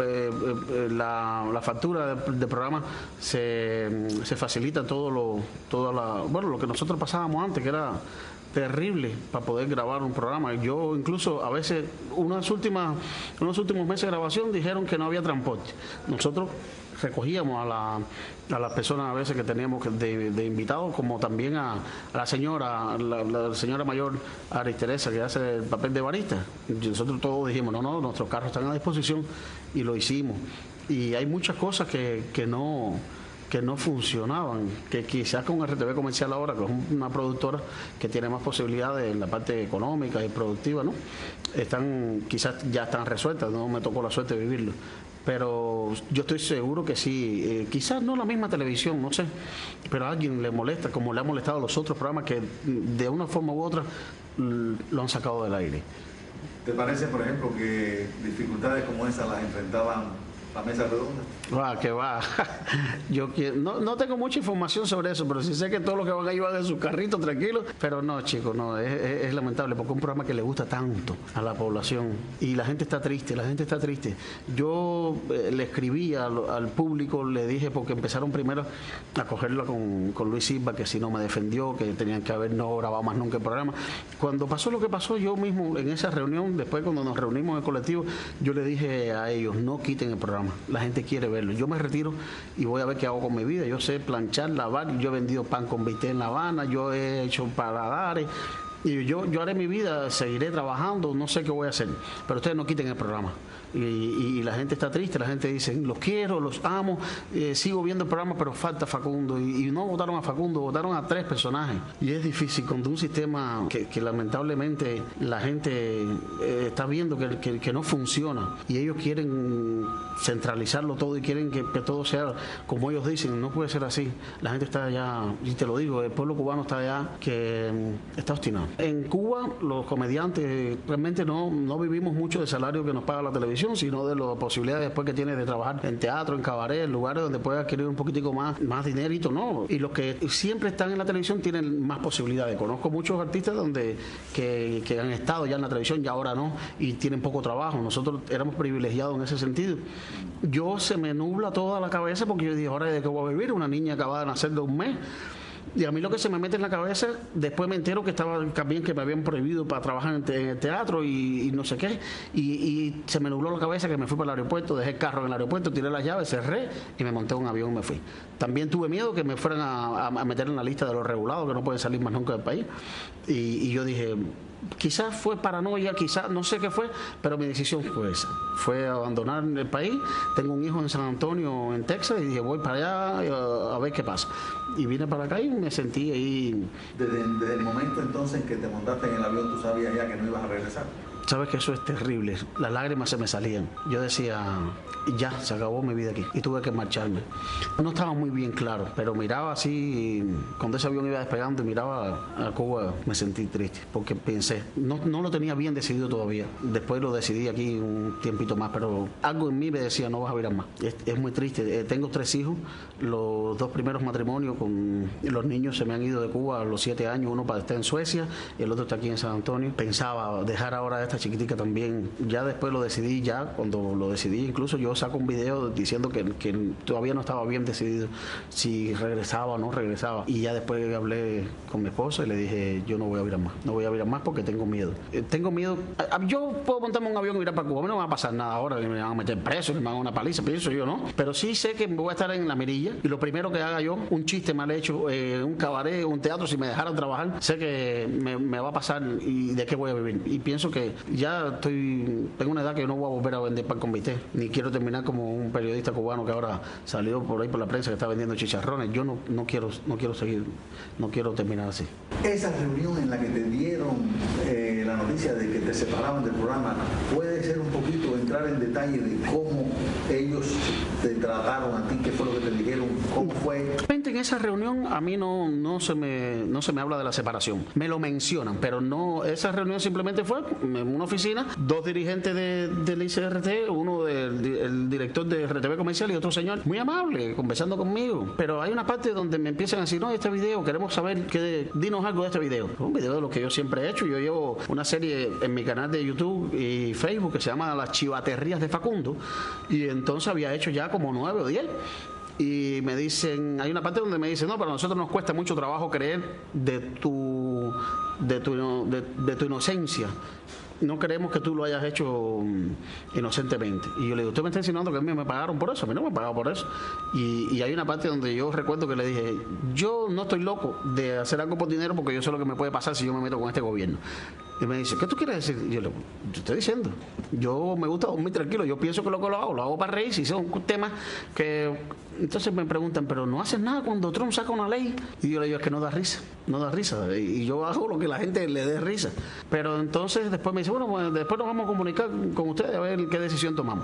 la factura de programa se facilita lo que nosotros pasábamos antes, que era terrible para poder grabar un programa. Yo incluso a veces, unos últimos meses de grabación dijeron que no había transporte. Nosotros recogíamos a las personas a veces que teníamos de invitados, como también a la señora mayor Aris Teresa, que hace el papel de barista. Nosotros todos dijimos, no, nuestros carros están a disposición, y lo hicimos. Y hay muchas cosas que no funcionaban, que quizás con RTV Comercial ahora, que es una productora que tiene más posibilidades en la parte económica y productiva, ¿no?, quizás ya están resueltas. No me tocó la suerte de vivirlo, pero yo estoy seguro que sí. Quizás no la misma televisión, no sé, pero a alguien le molesta, como le ha molestado a los otros programas que de una forma u otra lo han sacado del aire. ¿Te parece, por ejemplo, que dificultades como esas las enfrentaban la mesa redonda? Que va. Yo no tengo mucha información sobre eso, pero sí sé que todos los que van ahí van en sus carritos tranquilos. Pero no, chicos, no, es lamentable porque es un programa que le gusta tanto a la población y la gente está triste, Yo le escribí al público, le dije, porque empezaron primero a cogerla con Luis Silva, que si no me defendió, que tenían que haber no grabado más nunca el programa. Cuando pasó lo que pasó, yo mismo en esa reunión, después cuando nos reunimos en el colectivo, yo le dije a ellos, no quiten el programa, la gente quiere verlo. Yo me retiro y voy a ver qué hago con mi vida. Yo sé planchar, lavar, yo he vendido pan con bistec en La Habana, yo he hecho paladares. Y yo haré mi vida, seguiré trabajando, no sé qué voy a hacer, pero ustedes no quiten el programa. Y la gente está triste, la gente dice, los quiero, los amo, sigo viendo el programa, pero falta Facundo. Y no votaron a Facundo, votaron a 3 personajes. Y es difícil con un sistema que lamentablemente la gente está viendo que no funciona. Y ellos quieren centralizarlo todo y quieren que todo sea como ellos dicen. No puede ser así. La gente está allá, y te lo digo, el pueblo cubano está allá que está obstinado. En Cuba, los comediantes realmente no vivimos mucho del salario que nos paga la televisión, sino de las posibilidades después que tienes de trabajar en teatro, en cabaret, en lugares donde puedes adquirir un poquitico más dinerito, ¿no? Y los que siempre están en la televisión tienen más posibilidades. Conozco muchos artistas que han estado ya en la televisión y ahora no, y tienen poco trabajo. Nosotros éramos privilegiados en ese sentido. Se me nubla toda la cabeza porque yo dije, ahora ¿de qué voy a vivir? Una niña acabada de nacer de un mes. Y a mí lo que se me mete en la cabeza, después me entero que estaba también que me habían prohibido para trabajar en el teatro y no sé qué, y se me nubló la cabeza que me fui para el aeropuerto, dejé el carro en el aeropuerto, tiré las llaves, cerré y me monté en un avión y me fui. También tuve miedo que me fueran a meter en la lista de los regulados, que no pueden salir más nunca del país, y yo dije, quizás fue paranoia, quizás no sé qué fue, pero mi decisión fue esa, fue abandonar el país. Tengo un hijo en San Antonio, en Texas, y dije, voy para allá a ver qué pasa. Y vine para acá y me sentí ahí. Desde el momento entonces en que te montaste en el avión, ¿tú sabías ya que no ibas a regresar? Sabes que eso es terrible, las lágrimas se me salían. Yo decía, ya, se acabó mi vida aquí y tuve que marcharme. No estaba muy bien claro, pero miraba así, cuando ese avión iba despegando y miraba a Cuba, me sentí triste, porque pensé, no lo tenía bien decidido todavía. Después lo decidí aquí un tiempito más, pero algo en mí me decía, no vas a virar más. Es muy triste. Tengo 3 hijos, los 2 primeros matrimonios con los niños se me han ido de Cuba a los 7 años, uno para estar en Suecia y el otro está aquí en San Antonio. Pensaba dejar ahora a esta chiquitica también. Ya después lo decidí, cuando lo decidí, incluso yo saco un video diciendo que todavía no estaba bien decidido si regresaba o no regresaba. Y ya después hablé con mi esposa y le dije, yo no voy a virar más. No voy a virar más porque tengo miedo. Tengo miedo. Yo puedo montarme en un avión y ir para Cuba. A mí no me va a pasar nada ahora, que me van a meter preso, que me van a una paliza, pienso yo, ¿no? Pero sí sé que voy a estar en la mirilla y lo primero que haga yo, un chiste mal hecho, un cabaret, un teatro, si me dejaran trabajar, sé que me va a pasar y de qué voy a vivir. Y pienso que ya tengo una edad que no voy a volver a vender pan con bistec, ni quiero terminar como un periodista cubano que ahora salió por ahí por la prensa que está vendiendo chicharrones. Yo no quiero seguir, no quiero terminar así. Esa reunión en la que te dieron la noticia de que te separaban del programa, ¿puede ser un poquito entrar en detalle de cómo ellos te trataron a ti? ¿Qué fue lo que te dijeron? ¿Cómo fue? En esa reunión a mí no se me habla de la separación. Me lo mencionan, pero no. Esa reunión simplemente fue en una oficina, 2 dirigentes del ICRT, uno el director de RTV Comercial y otro señor muy amable, conversando conmigo. Pero hay una parte donde me empiezan a decir, no, este video, queremos saber, dinos algo de este video. Un video de lo que yo siempre he hecho. Yo llevo una serie en mi canal de YouTube y Facebook que se llama Las Chivaterías de Facundo, y entonces había hecho ya como 9 o 10. Y me dicen, hay una parte donde me dicen, no, pero a nosotros nos cuesta mucho trabajo creer de tu inocencia. No queremos que tú lo hayas hecho inocentemente. Y yo le digo, usted me está insinuando que a mí me pagaron por eso. A mí no me pagaron por eso. Y hay una parte donde yo recuerdo que le dije, yo no estoy loco de hacer algo por dinero porque yo sé lo que me puede pasar si yo me meto con este gobierno. Y me dice, ¿qué tú quieres decir? Y yo le digo, yo estoy diciendo, yo me gusta dormir tranquilo, yo pienso que lo hago para reír, si son temas que... Entonces me preguntan, pero no haces nada cuando Trump saca una ley. Y yo le digo, es que no da risa. Y yo hago lo que la gente le dé risa. Pero entonces después me dice, bueno, pues después nos vamos a comunicar con ustedes a ver qué decisión tomamos.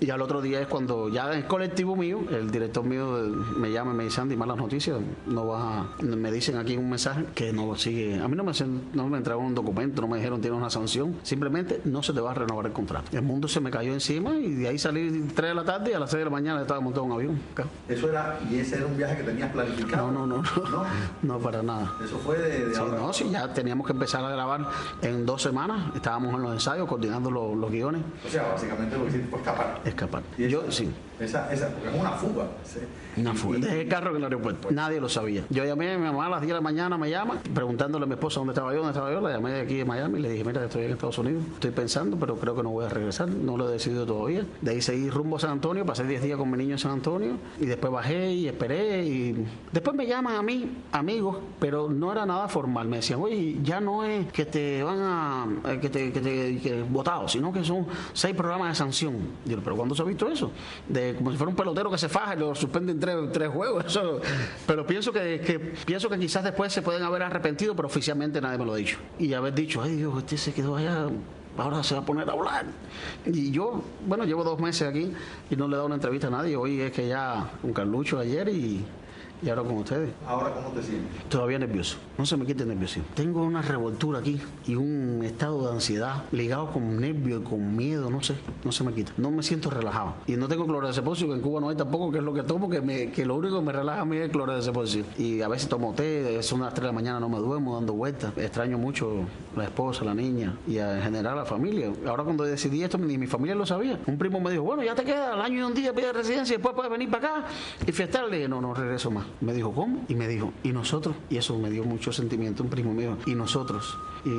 Y al otro día es cuando ya el colectivo mío, el director mío me llama y me dice: Andy, malas noticias, no vas a... Me dicen aquí un mensaje que no sigue. A mí no me entregaron un documento, no me dijeron tienes una sanción, simplemente no se te va a renovar el contrato. El mundo se me cayó encima y de ahí salí 3 de la tarde y a las 6 de la mañana estaba montado en un avión. ¿Y ese era un viaje que tenías planificado? No, para nada. ¿Eso fue de ahora? No, sí, ya teníamos que empezar a grabar en 2 semanas, estábamos en los ensayos coordinando los guiones. O sea, básicamente lo que hiciste fue escapar. ¿Y yo sí. Esa, porque es una fuga. ¿Sí? Una fuga. Dejé el carro en el aeropuerto. Nadie lo sabía. Yo llamé a mi mamá a las 10 de la mañana, me llama, preguntándole a mi esposa dónde estaba yo. La llamé de aquí de Miami y le dije: mira, estoy en Estados Unidos, estoy pensando, pero creo que no voy a regresar, no lo he decidido todavía. De ahí seguí rumbo a San Antonio, pasé 10 días con mi niño en San Antonio y después bajé y esperé. Y después me llaman a mí, amigos, pero no era nada formal. Me decían: oye, ya no es que te van a... que votado, sino que son 6 programas de sanción. Digo, ¿pero cuándo se ha visto eso? Como si fuera un pelotero que se faja y lo suspenden 3 juegos. Eso, pero pienso que quizás después se pueden haber arrepentido, pero oficialmente nadie me lo ha dicho. Y haber dicho: ay Dios, este se quedó allá, ahora se va a poner a hablar. Y yo, bueno, llevo 2 meses aquí y no le he dado una entrevista a nadie. Hoy es que ya con Carlucho ayer y ahora con ustedes. ¿Ahora cómo te sientes? Todavía nervioso. No se me quite el nerviosismo. Tengo una revoltura aquí y un estado de ansiedad ligado con nervios y con miedo, no sé, no se me quita. No me siento relajado. Y no tengo clorexepocio, que en Cuba no hay tampoco, que es lo que tomo, que lo único que me relaja a mí es el clorexepocio. Y a veces tomo té, son las 3 de la mañana, no me duermo dando vueltas. Extraño mucho la esposa, la niña y en general la familia. Ahora cuando decidí esto, ni mi familia lo sabía. Un primo me dijo: bueno, ya te queda el año y un día, pide residencia y después puedes venir para acá y fiestar. Le dije: no regreso más. Me dijo: ¿cómo? Y me dijo: ¿y nosotros? Y eso me dio mucho sentimiento. Un primo mío: ¿y nosotros?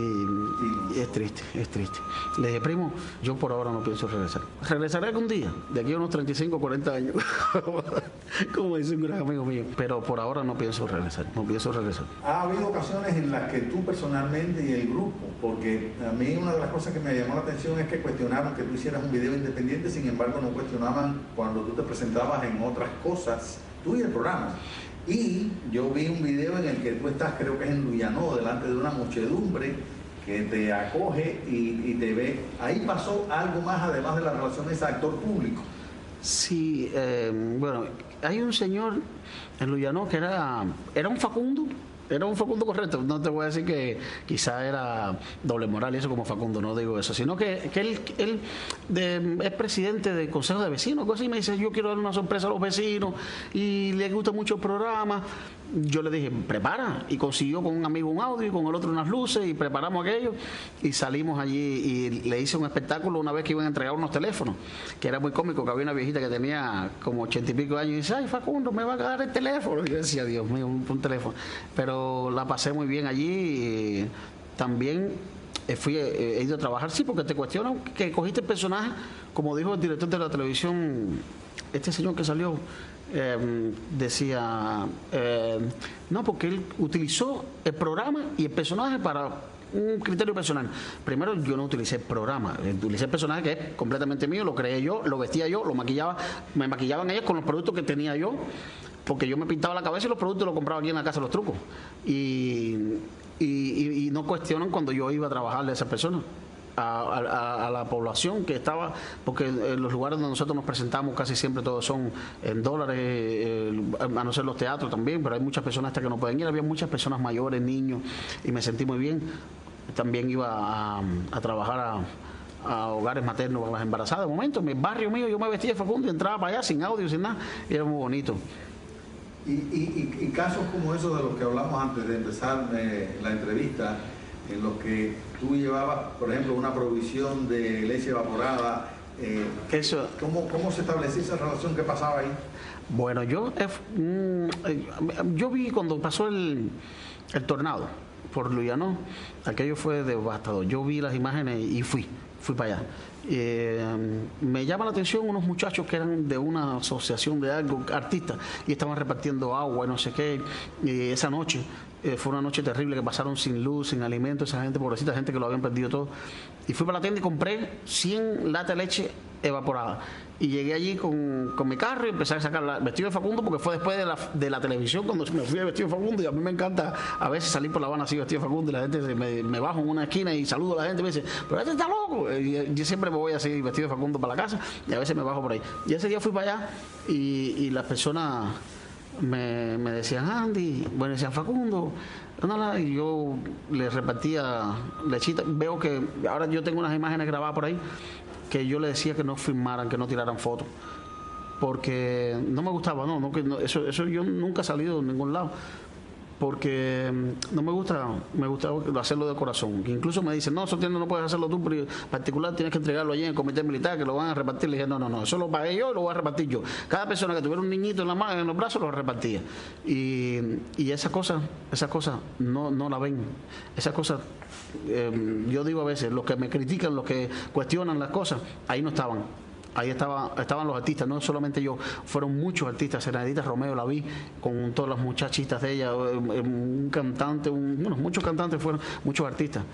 Y es triste. Le dije: primo, yo por ahora no pienso regresar. Regresaré algún día, de aquí a unos 35 o 40 años, como dice un gran amigo mío. Pero por ahora no pienso regresar. ¿Ha habido ocasiones en las que tú personalmente y el grupo, porque a mí una de las cosas que me llamó la atención es que cuestionaron que tú hicieras un video independiente, sin embargo no cuestionaban cuando tú te presentabas en otras cosas, tú y el programa? Y yo vi un video en el que tú estás, creo que es en Luyanó, delante de una muchedumbre que te acoge y te ve. Ahí pasó algo más además de la relación de ese actor público. Sí, bueno, hay un señor en Luyanó que era un Facundo. Era un Facundo correcto, no te voy a decir que quizá era doble moral y eso como Facundo, no digo eso, sino que él es presidente del Consejo de Vecinos, cosas, y me dice: yo quiero dar una sorpresa a los vecinos y le gusta mucho el programa. Yo le dije: prepara, y consiguió con un amigo un audio y con el otro unas luces y preparamos aquello y salimos allí y le hice un espectáculo una vez que iban a entregar unos teléfonos, que era muy cómico, que había una viejita que tenía como 80 y pico años y dice: ay Facundo, me va a quedar el teléfono. Y yo decía: Dios mío, un teléfono. Pero la pasé muy bien allí y también he ido a trabajar, sí, porque te cuestionan que cogiste el personaje, como dijo el director de la televisión, este señor que salió, decía, no, porque él utilizó el programa y el personaje para un criterio personal. Primero, yo no utilicé el programa, utilicé el personaje que es completamente mío, lo creé yo, lo vestía yo, lo maquillaba, me maquillaban ellas con los productos que tenía yo, porque yo me pintaba la cabeza y los productos los compraba aquí en la casa de los trucos. Y no cuestionan cuando yo iba a trabajarle a esa persona. A la población que estaba, porque en los lugares donde nosotros nos presentamos casi siempre todos son en dólares, a no ser los teatros también, pero hay muchas personas hasta que no pueden ir, había muchas personas mayores, niños, y me sentí muy bien. También iba a trabajar a hogares maternos para las embarazadas. De momento, en mi barrio mío, yo me vestía de Facundo y entraba para allá sin audio, sin nada, y era muy bonito. Y casos como esos de los que hablamos antes de empezar la entrevista, en los que tú llevabas, por ejemplo, una provisión de leche evaporada, ¿cómo se establecía esa relación? ¿Qué pasaba ahí? Bueno, yo vi cuando pasó el tornado por Luyanó, aquello fue devastador. Yo vi las imágenes y fui para allá. Me llama la atención unos muchachos que eran de una asociación de algo, artistas, y estaban repartiendo agua y no sé qué, esa noche. Fue una noche terrible que pasaron sin luz, sin alimento, esa gente, pobrecita, gente que lo habían perdido todo. Y fui para la tienda y compré 100 latas de leche evaporada. Y llegué allí con mi carro y empecé a sacar el vestido de Facundo, porque fue después de la televisión cuando me fui de vestido de Facundo. Y a mí me encanta a veces salir por La Habana así vestido de Facundo, y la gente me bajo en una esquina y saludo a la gente y me dice, pero este está loco. Y yo siempre me voy así vestido de Facundo para la casa, y a veces me bajo por ahí. Y ese día fui para allá y las personas me decían, Andy, bueno, decían, Facundo, y yo les repartía lechita. Veo que ahora yo tengo unas imágenes grabadas por ahí que yo le decía que no filmaran, que no tiraran fotos, porque no me gustaba, eso yo nunca he salido de ningún lado, porque no me gusta hacerlo de corazón. Incluso me dicen, no, eso no puedes hacerlo tú, pero en particular tienes que entregarlo allí en el comité militar, que lo van a repartir. Le dije, no, eso lo pagué yo y lo voy a repartir yo. Cada persona que tuviera un niñito en la mano, en los brazos, lo repartía. Y esas cosas no la ven. Esas cosas, yo digo a veces, los que me critican, los que cuestionan las cosas, ahí no estaban. Ahí estaban los artistas, no solamente yo, fueron muchos artistas. Serenadita Romeo la vi con todas las muchachitas de ella, un cantante, muchos cantantes fueron, muchos artistas.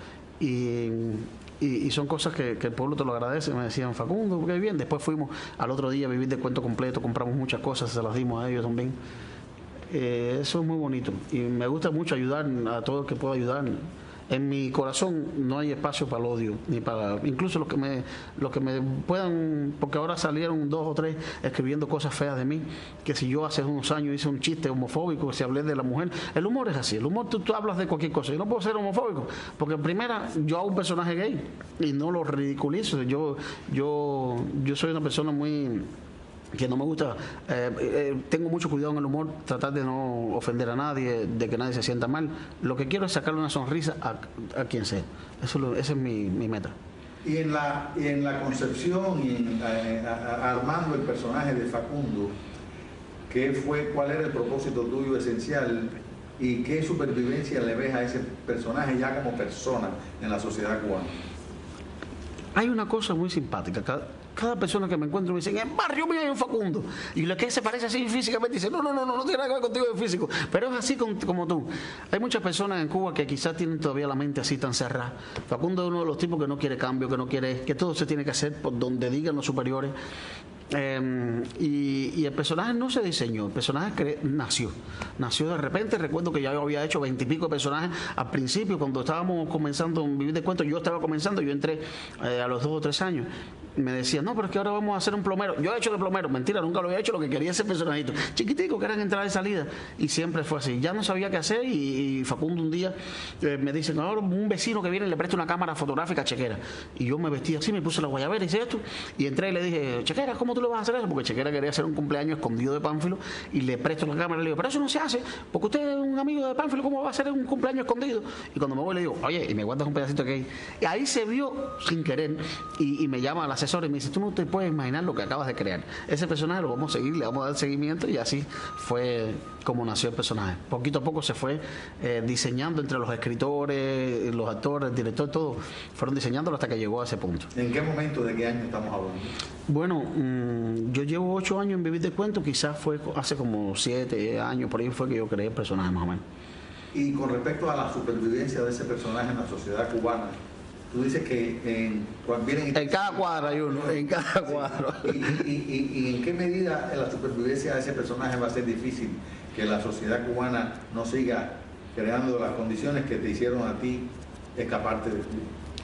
Y son cosas que el pueblo te lo agradece. Me decían, Facundo, qué bien. Después fuimos al otro día a vivir de cuento completo, compramos muchas cosas, se las dimos a ellos también. Eso es muy bonito y me gusta mucho ayudar a todo el que pueda ayudar. En mi corazón no hay espacio para el odio, ni para incluso los que me puedan, porque ahora salieron 2 o 3 escribiendo cosas feas de mí, que si yo hace unos años hice un chiste homofóbico, si hablé de la mujer, el humor es así, el humor tú hablas de cualquier cosa. Yo no puedo ser homofóbico, porque en primera yo hago un personaje gay y no lo ridiculizo. Yo soy una persona muy que no me gusta, tengo mucho cuidado en el humor, tratar de no ofender a nadie, de que nadie se sienta mal. Lo que quiero es sacarle una sonrisa a quien sea. Esa es mi meta. Y en la concepción y armando el personaje de Facundo, ¿cuál era el propósito tuyo esencial y qué supervivencia le ves a ese personaje ya como persona en la sociedad cubana? Hay una cosa muy simpática. Cada persona que me encuentro me dice, en el barrio mío hay un Facundo. Y lo que se parece así físicamente dice, no tiene nada que ver contigo de físico. Pero es así como tú. Hay muchas personas en Cuba que quizás tienen todavía la mente así tan cerrada. Facundo es uno de los tipos que no quiere cambio, que todo se tiene que hacer por donde digan los superiores. Y el personaje no se diseñó, el personaje nació de repente. Recuerdo que ya yo había hecho 20 y pico de personajes al principio, cuando estábamos comenzando en Vivir de Cuentos. Yo estaba comenzando, yo entré a los 2 o 3 años. Me decían, no, pero es que ahora vamos a hacer un plomero. Yo he hecho de plomero, mentira, nunca lo había hecho. Lo que quería ese personajito chiquitico, que eran entrada y salida, y siempre fue así. Ya no sabía qué hacer y Facundo un día me dicen, ahora un vecino que viene le presta una cámara fotográfica a Chequera. Y yo me vestí así, me puse la guayabera y hice esto, y entré y le dije, Chequera, ¿cómo tú le vas a hacer eso? Porque Chequera quería hacer un cumpleaños escondido de Pánfilo, y le presto la cámara y le digo, pero eso no se hace, porque usted es un amigo de Pánfilo, ¿cómo va a hacer un cumpleaños escondido? Y cuando me voy le digo, oye, y me guardas un pedacito que hay. Y ahí se vio sin querer, y me llama al asesor y me dice, tú no te puedes imaginar lo que acabas de crear. Ese personaje lo vamos a seguir, le vamos a dar seguimiento, y así fue como nació el personaje. Poquito a poco se fue diseñando entre los escritores, los actores, el director, todos fueron diseñándolo hasta que llegó a ese punto. ¿En qué momento, de qué año estamos hablando? Bueno, yo llevo 8 años en Vivir de Cuentos, quizás fue hace como 7 años, por ahí fue que yo creé el personaje más o menos. Y con respecto a la supervivencia de ese personaje en la sociedad cubana, tú dices que en cada cuadro hay uno, en cada cuadro. ¿Y en qué medida la supervivencia de ese personaje va a ser difícil que la sociedad cubana no siga creando las condiciones que te hicieron a ti escaparte de Cuba?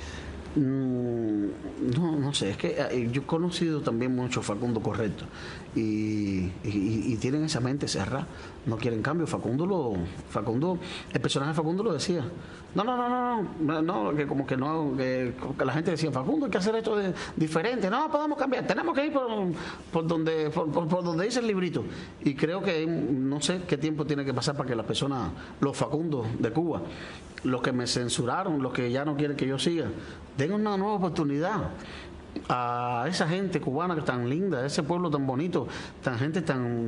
No sé, es que yo he conocido también mucho Facundo correcto y tienen esa mente cerrada, no quieren cambio. El personaje de Facundo lo decía, no, que como que no, que la gente decía, Facundo, hay que hacer esto diferente, no podemos cambiar, tenemos que ir por donde dice el librito. Y creo que no sé qué tiempo tiene que pasar para que las personas, los Facundos de Cuba, los que me censuraron, los que ya no quieren que yo siga, den una nueva oportunidad a esa gente cubana que es tan linda, a ese pueblo tan bonito, gente tan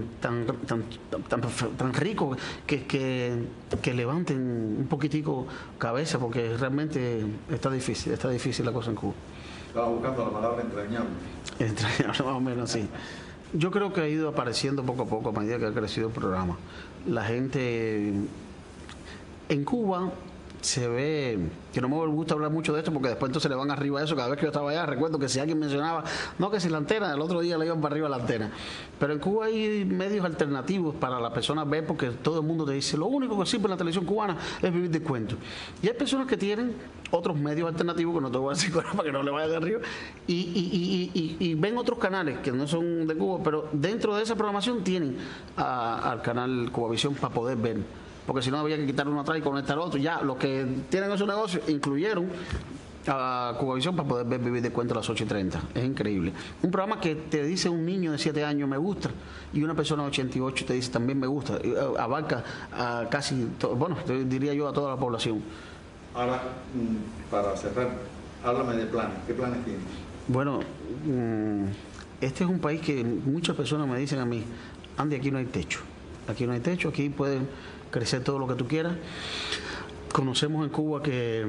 rico, que levanten un poquitico cabeza, porque realmente está difícil la cosa en Cuba. Estaba buscando la palabra entrañable. Entrañable, más o menos, sí. Yo creo que ha ido apareciendo poco a poco a medida que ha crecido el programa. La gente En Cuba se ve, que no me gusta hablar mucho de esto porque después entonces le van arriba a eso. Cada vez que yo estaba allá recuerdo que si alguien mencionaba, no, que si la antena, el otro día le iban para arriba la antena. Pero en Cuba hay medios alternativos para las personas ver, porque todo el mundo te dice, lo único que sirve en la televisión cubana es vivir de cuentos. Y hay personas que tienen otros medios alternativos, que no te voy a decir para que no le vayan arriba, y ven otros canales que no son de Cuba, pero dentro de esa programación tienen al canal Cubavisión para poder ver. Porque si no había que quitar uno atrás y conectar otro. Ya los que tienen esos negocios incluyeron a Cubavisión para poder ver Vivir de Cuento a las 8:30. Es increíble. Un programa que te dice un niño de 7 años me gusta y una persona de 88 te dice también me gusta. Abarca a casi, diría yo a toda la población. Ahora, para cerrar, háblame de planes. ¿Qué planes tienes? Bueno, este es un país que muchas personas me dicen a mí, Andy, aquí no hay techo. Aquí no hay techo, aquí pueden crecer todo lo que tú quieras. Conocemos en Cuba que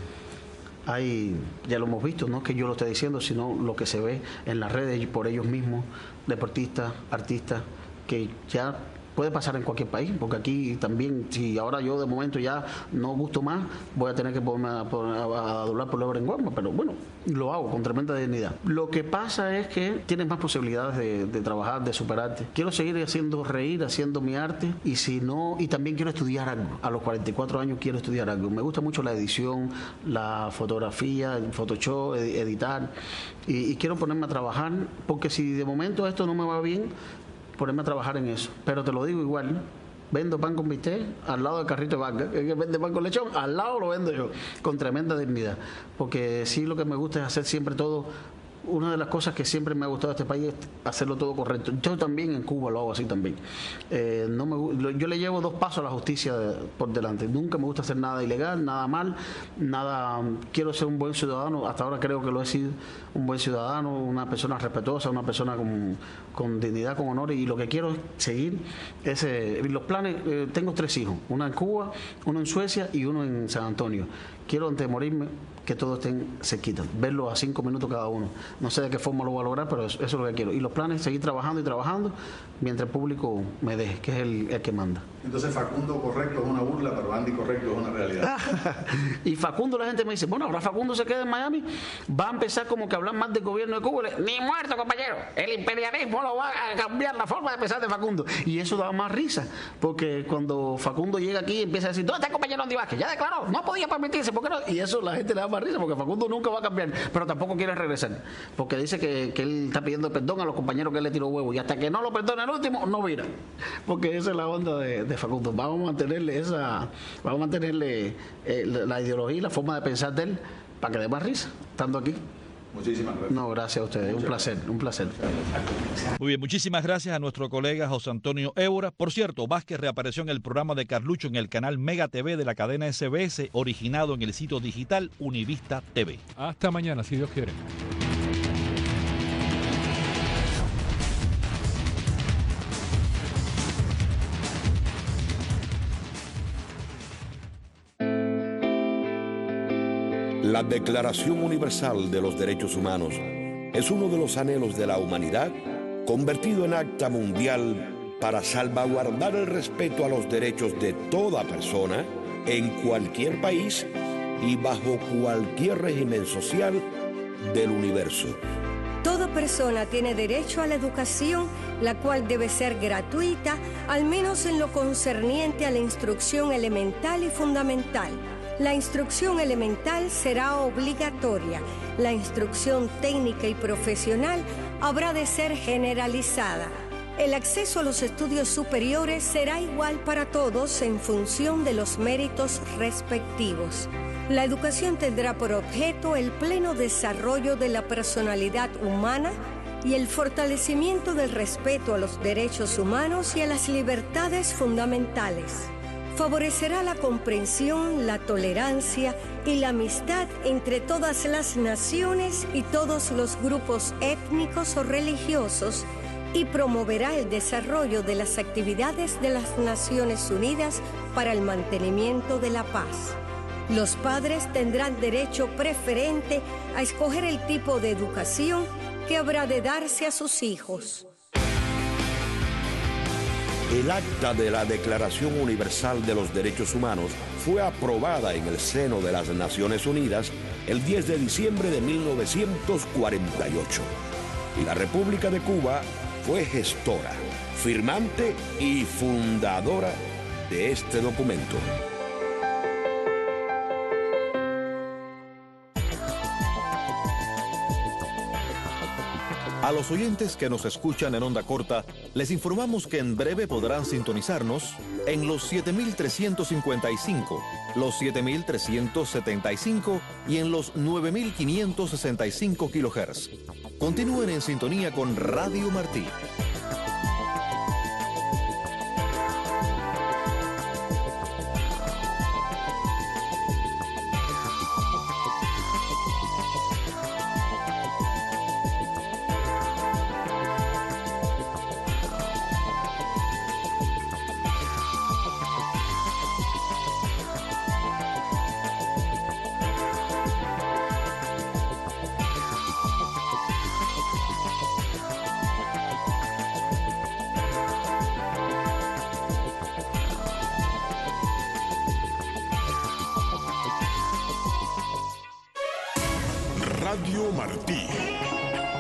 hay, ya lo hemos visto, no que yo lo esté diciendo, sino lo que se ve en las redes y por ellos mismos, deportistas, artistas, que ya puede pasar en cualquier país, porque aquí también, si ahora yo de momento ya no gusto más, voy a tener que ponerme a doblar por la en Guarma, pero bueno, lo hago con tremenda dignidad. Lo que pasa es que tienes más posibilidades de trabajar, de superarte. Quiero seguir haciendo reír, haciendo mi arte, y si no, y también quiero estudiar algo. A los 44 años quiero estudiar algo. Me gusta mucho la edición, la fotografía, el Photoshop, editar, y quiero ponerme a trabajar, porque si de momento esto no me va bien, ponerme a trabajar en eso. Pero te lo digo igual, vendo pan con bistec al lado del carrito de vaca. El que vende pan con lechón, al lado lo vendo yo, con tremenda dignidad. Porque sí, lo que me gusta es hacer siempre todo. Una de las cosas que siempre me ha gustado de este país es hacerlo todo correcto. Yo también en Cuba lo hago así también. Yo le llevo 2 pasos a la justicia por delante. Nunca me gusta hacer nada ilegal, nada mal, nada. Quiero ser un buen ciudadano. Hasta ahora creo que lo he sido, un buen ciudadano, una persona respetuosa, una persona con dignidad, con honor. Y lo que quiero es seguir los planes. Tengo 3 hijos, uno en Cuba, uno en Suecia y uno en San Antonio. Quiero, antes de morirme, que todos estén cerquitas, verlos a 5 minutos cada uno. No sé de qué forma lo voy a lograr, pero eso es lo que quiero. Y los planes, seguir trabajando y trabajando mientras el público me deje, que es el que manda. Entonces Facundo correcto es una burla, pero Andy correcto es una realidad. Y Facundo, la gente me dice, bueno, ahora Facundo se queda en Miami, va a empezar como que a hablar más del gobierno de Cuba. Ni muerto, compañero. El imperialismo lo va a cambiar la forma de pensar de Facundo. Y eso da más risa, porque cuando Facundo llega aquí y empieza a decir, ¿dónde está el compañero Andy Vázquez? Ya declaró, no podía permitirse, ¿por qué no? Y eso la gente le da más risa, porque Facundo nunca va a cambiar, pero tampoco quiere regresar, porque dice que él está pidiendo perdón a los compañeros que él le tiró huevo, y hasta que no lo perdone el último, no vira, porque esa es la onda de Facundo. Vamos a mantenerle la ideología y la forma de pensar de él para que dé más risa, estando aquí. Muchísimas gracias. No, gracias a ustedes, un placer. Muy bien, muchísimas gracias a nuestro colega José Antonio Évora. Por cierto, Vázquez reapareció en el programa de Carlucho en el canal Mega TV de la cadena SBS, originado en el sitio digital Univista TV. Hasta mañana, si Dios quiere. La Declaración Universal de los Derechos Humanos es uno de los anhelos de la humanidad convertido en acta mundial para salvaguardar el respeto a los derechos de toda persona en cualquier país y bajo cualquier régimen social del universo. Toda persona tiene derecho a la educación, la cual debe ser gratuita, al menos en lo concerniente a la instrucción elemental y fundamental. La instrucción elemental será obligatoria. La instrucción técnica y profesional habrá de ser generalizada. El acceso a los estudios superiores será igual para todos en función de los méritos respectivos. La educación tendrá por objeto el pleno desarrollo de la personalidad humana y el fortalecimiento del respeto a los derechos humanos y a las libertades fundamentales. Favorecerá la comprensión, la tolerancia y la amistad entre todas las naciones y todos los grupos étnicos o religiosos y promoverá el desarrollo de las actividades de las Naciones Unidas para el mantenimiento de la paz. Los padres tendrán derecho preferente a escoger el tipo de educación que habrá de darse a sus hijos. El acta de la Declaración Universal de los Derechos Humanos fue aprobada en el seno de las Naciones Unidas el 10 de diciembre de 1948. Y la República de Cuba fue gestora, firmante y fundadora de este documento. A los oyentes que nos escuchan en onda corta, les informamos que en breve podrán sintonizarnos en los 7.355, los 7.375 y en los 9.565 kHz. Continúen en sintonía con Radio Martí. Radio Martí,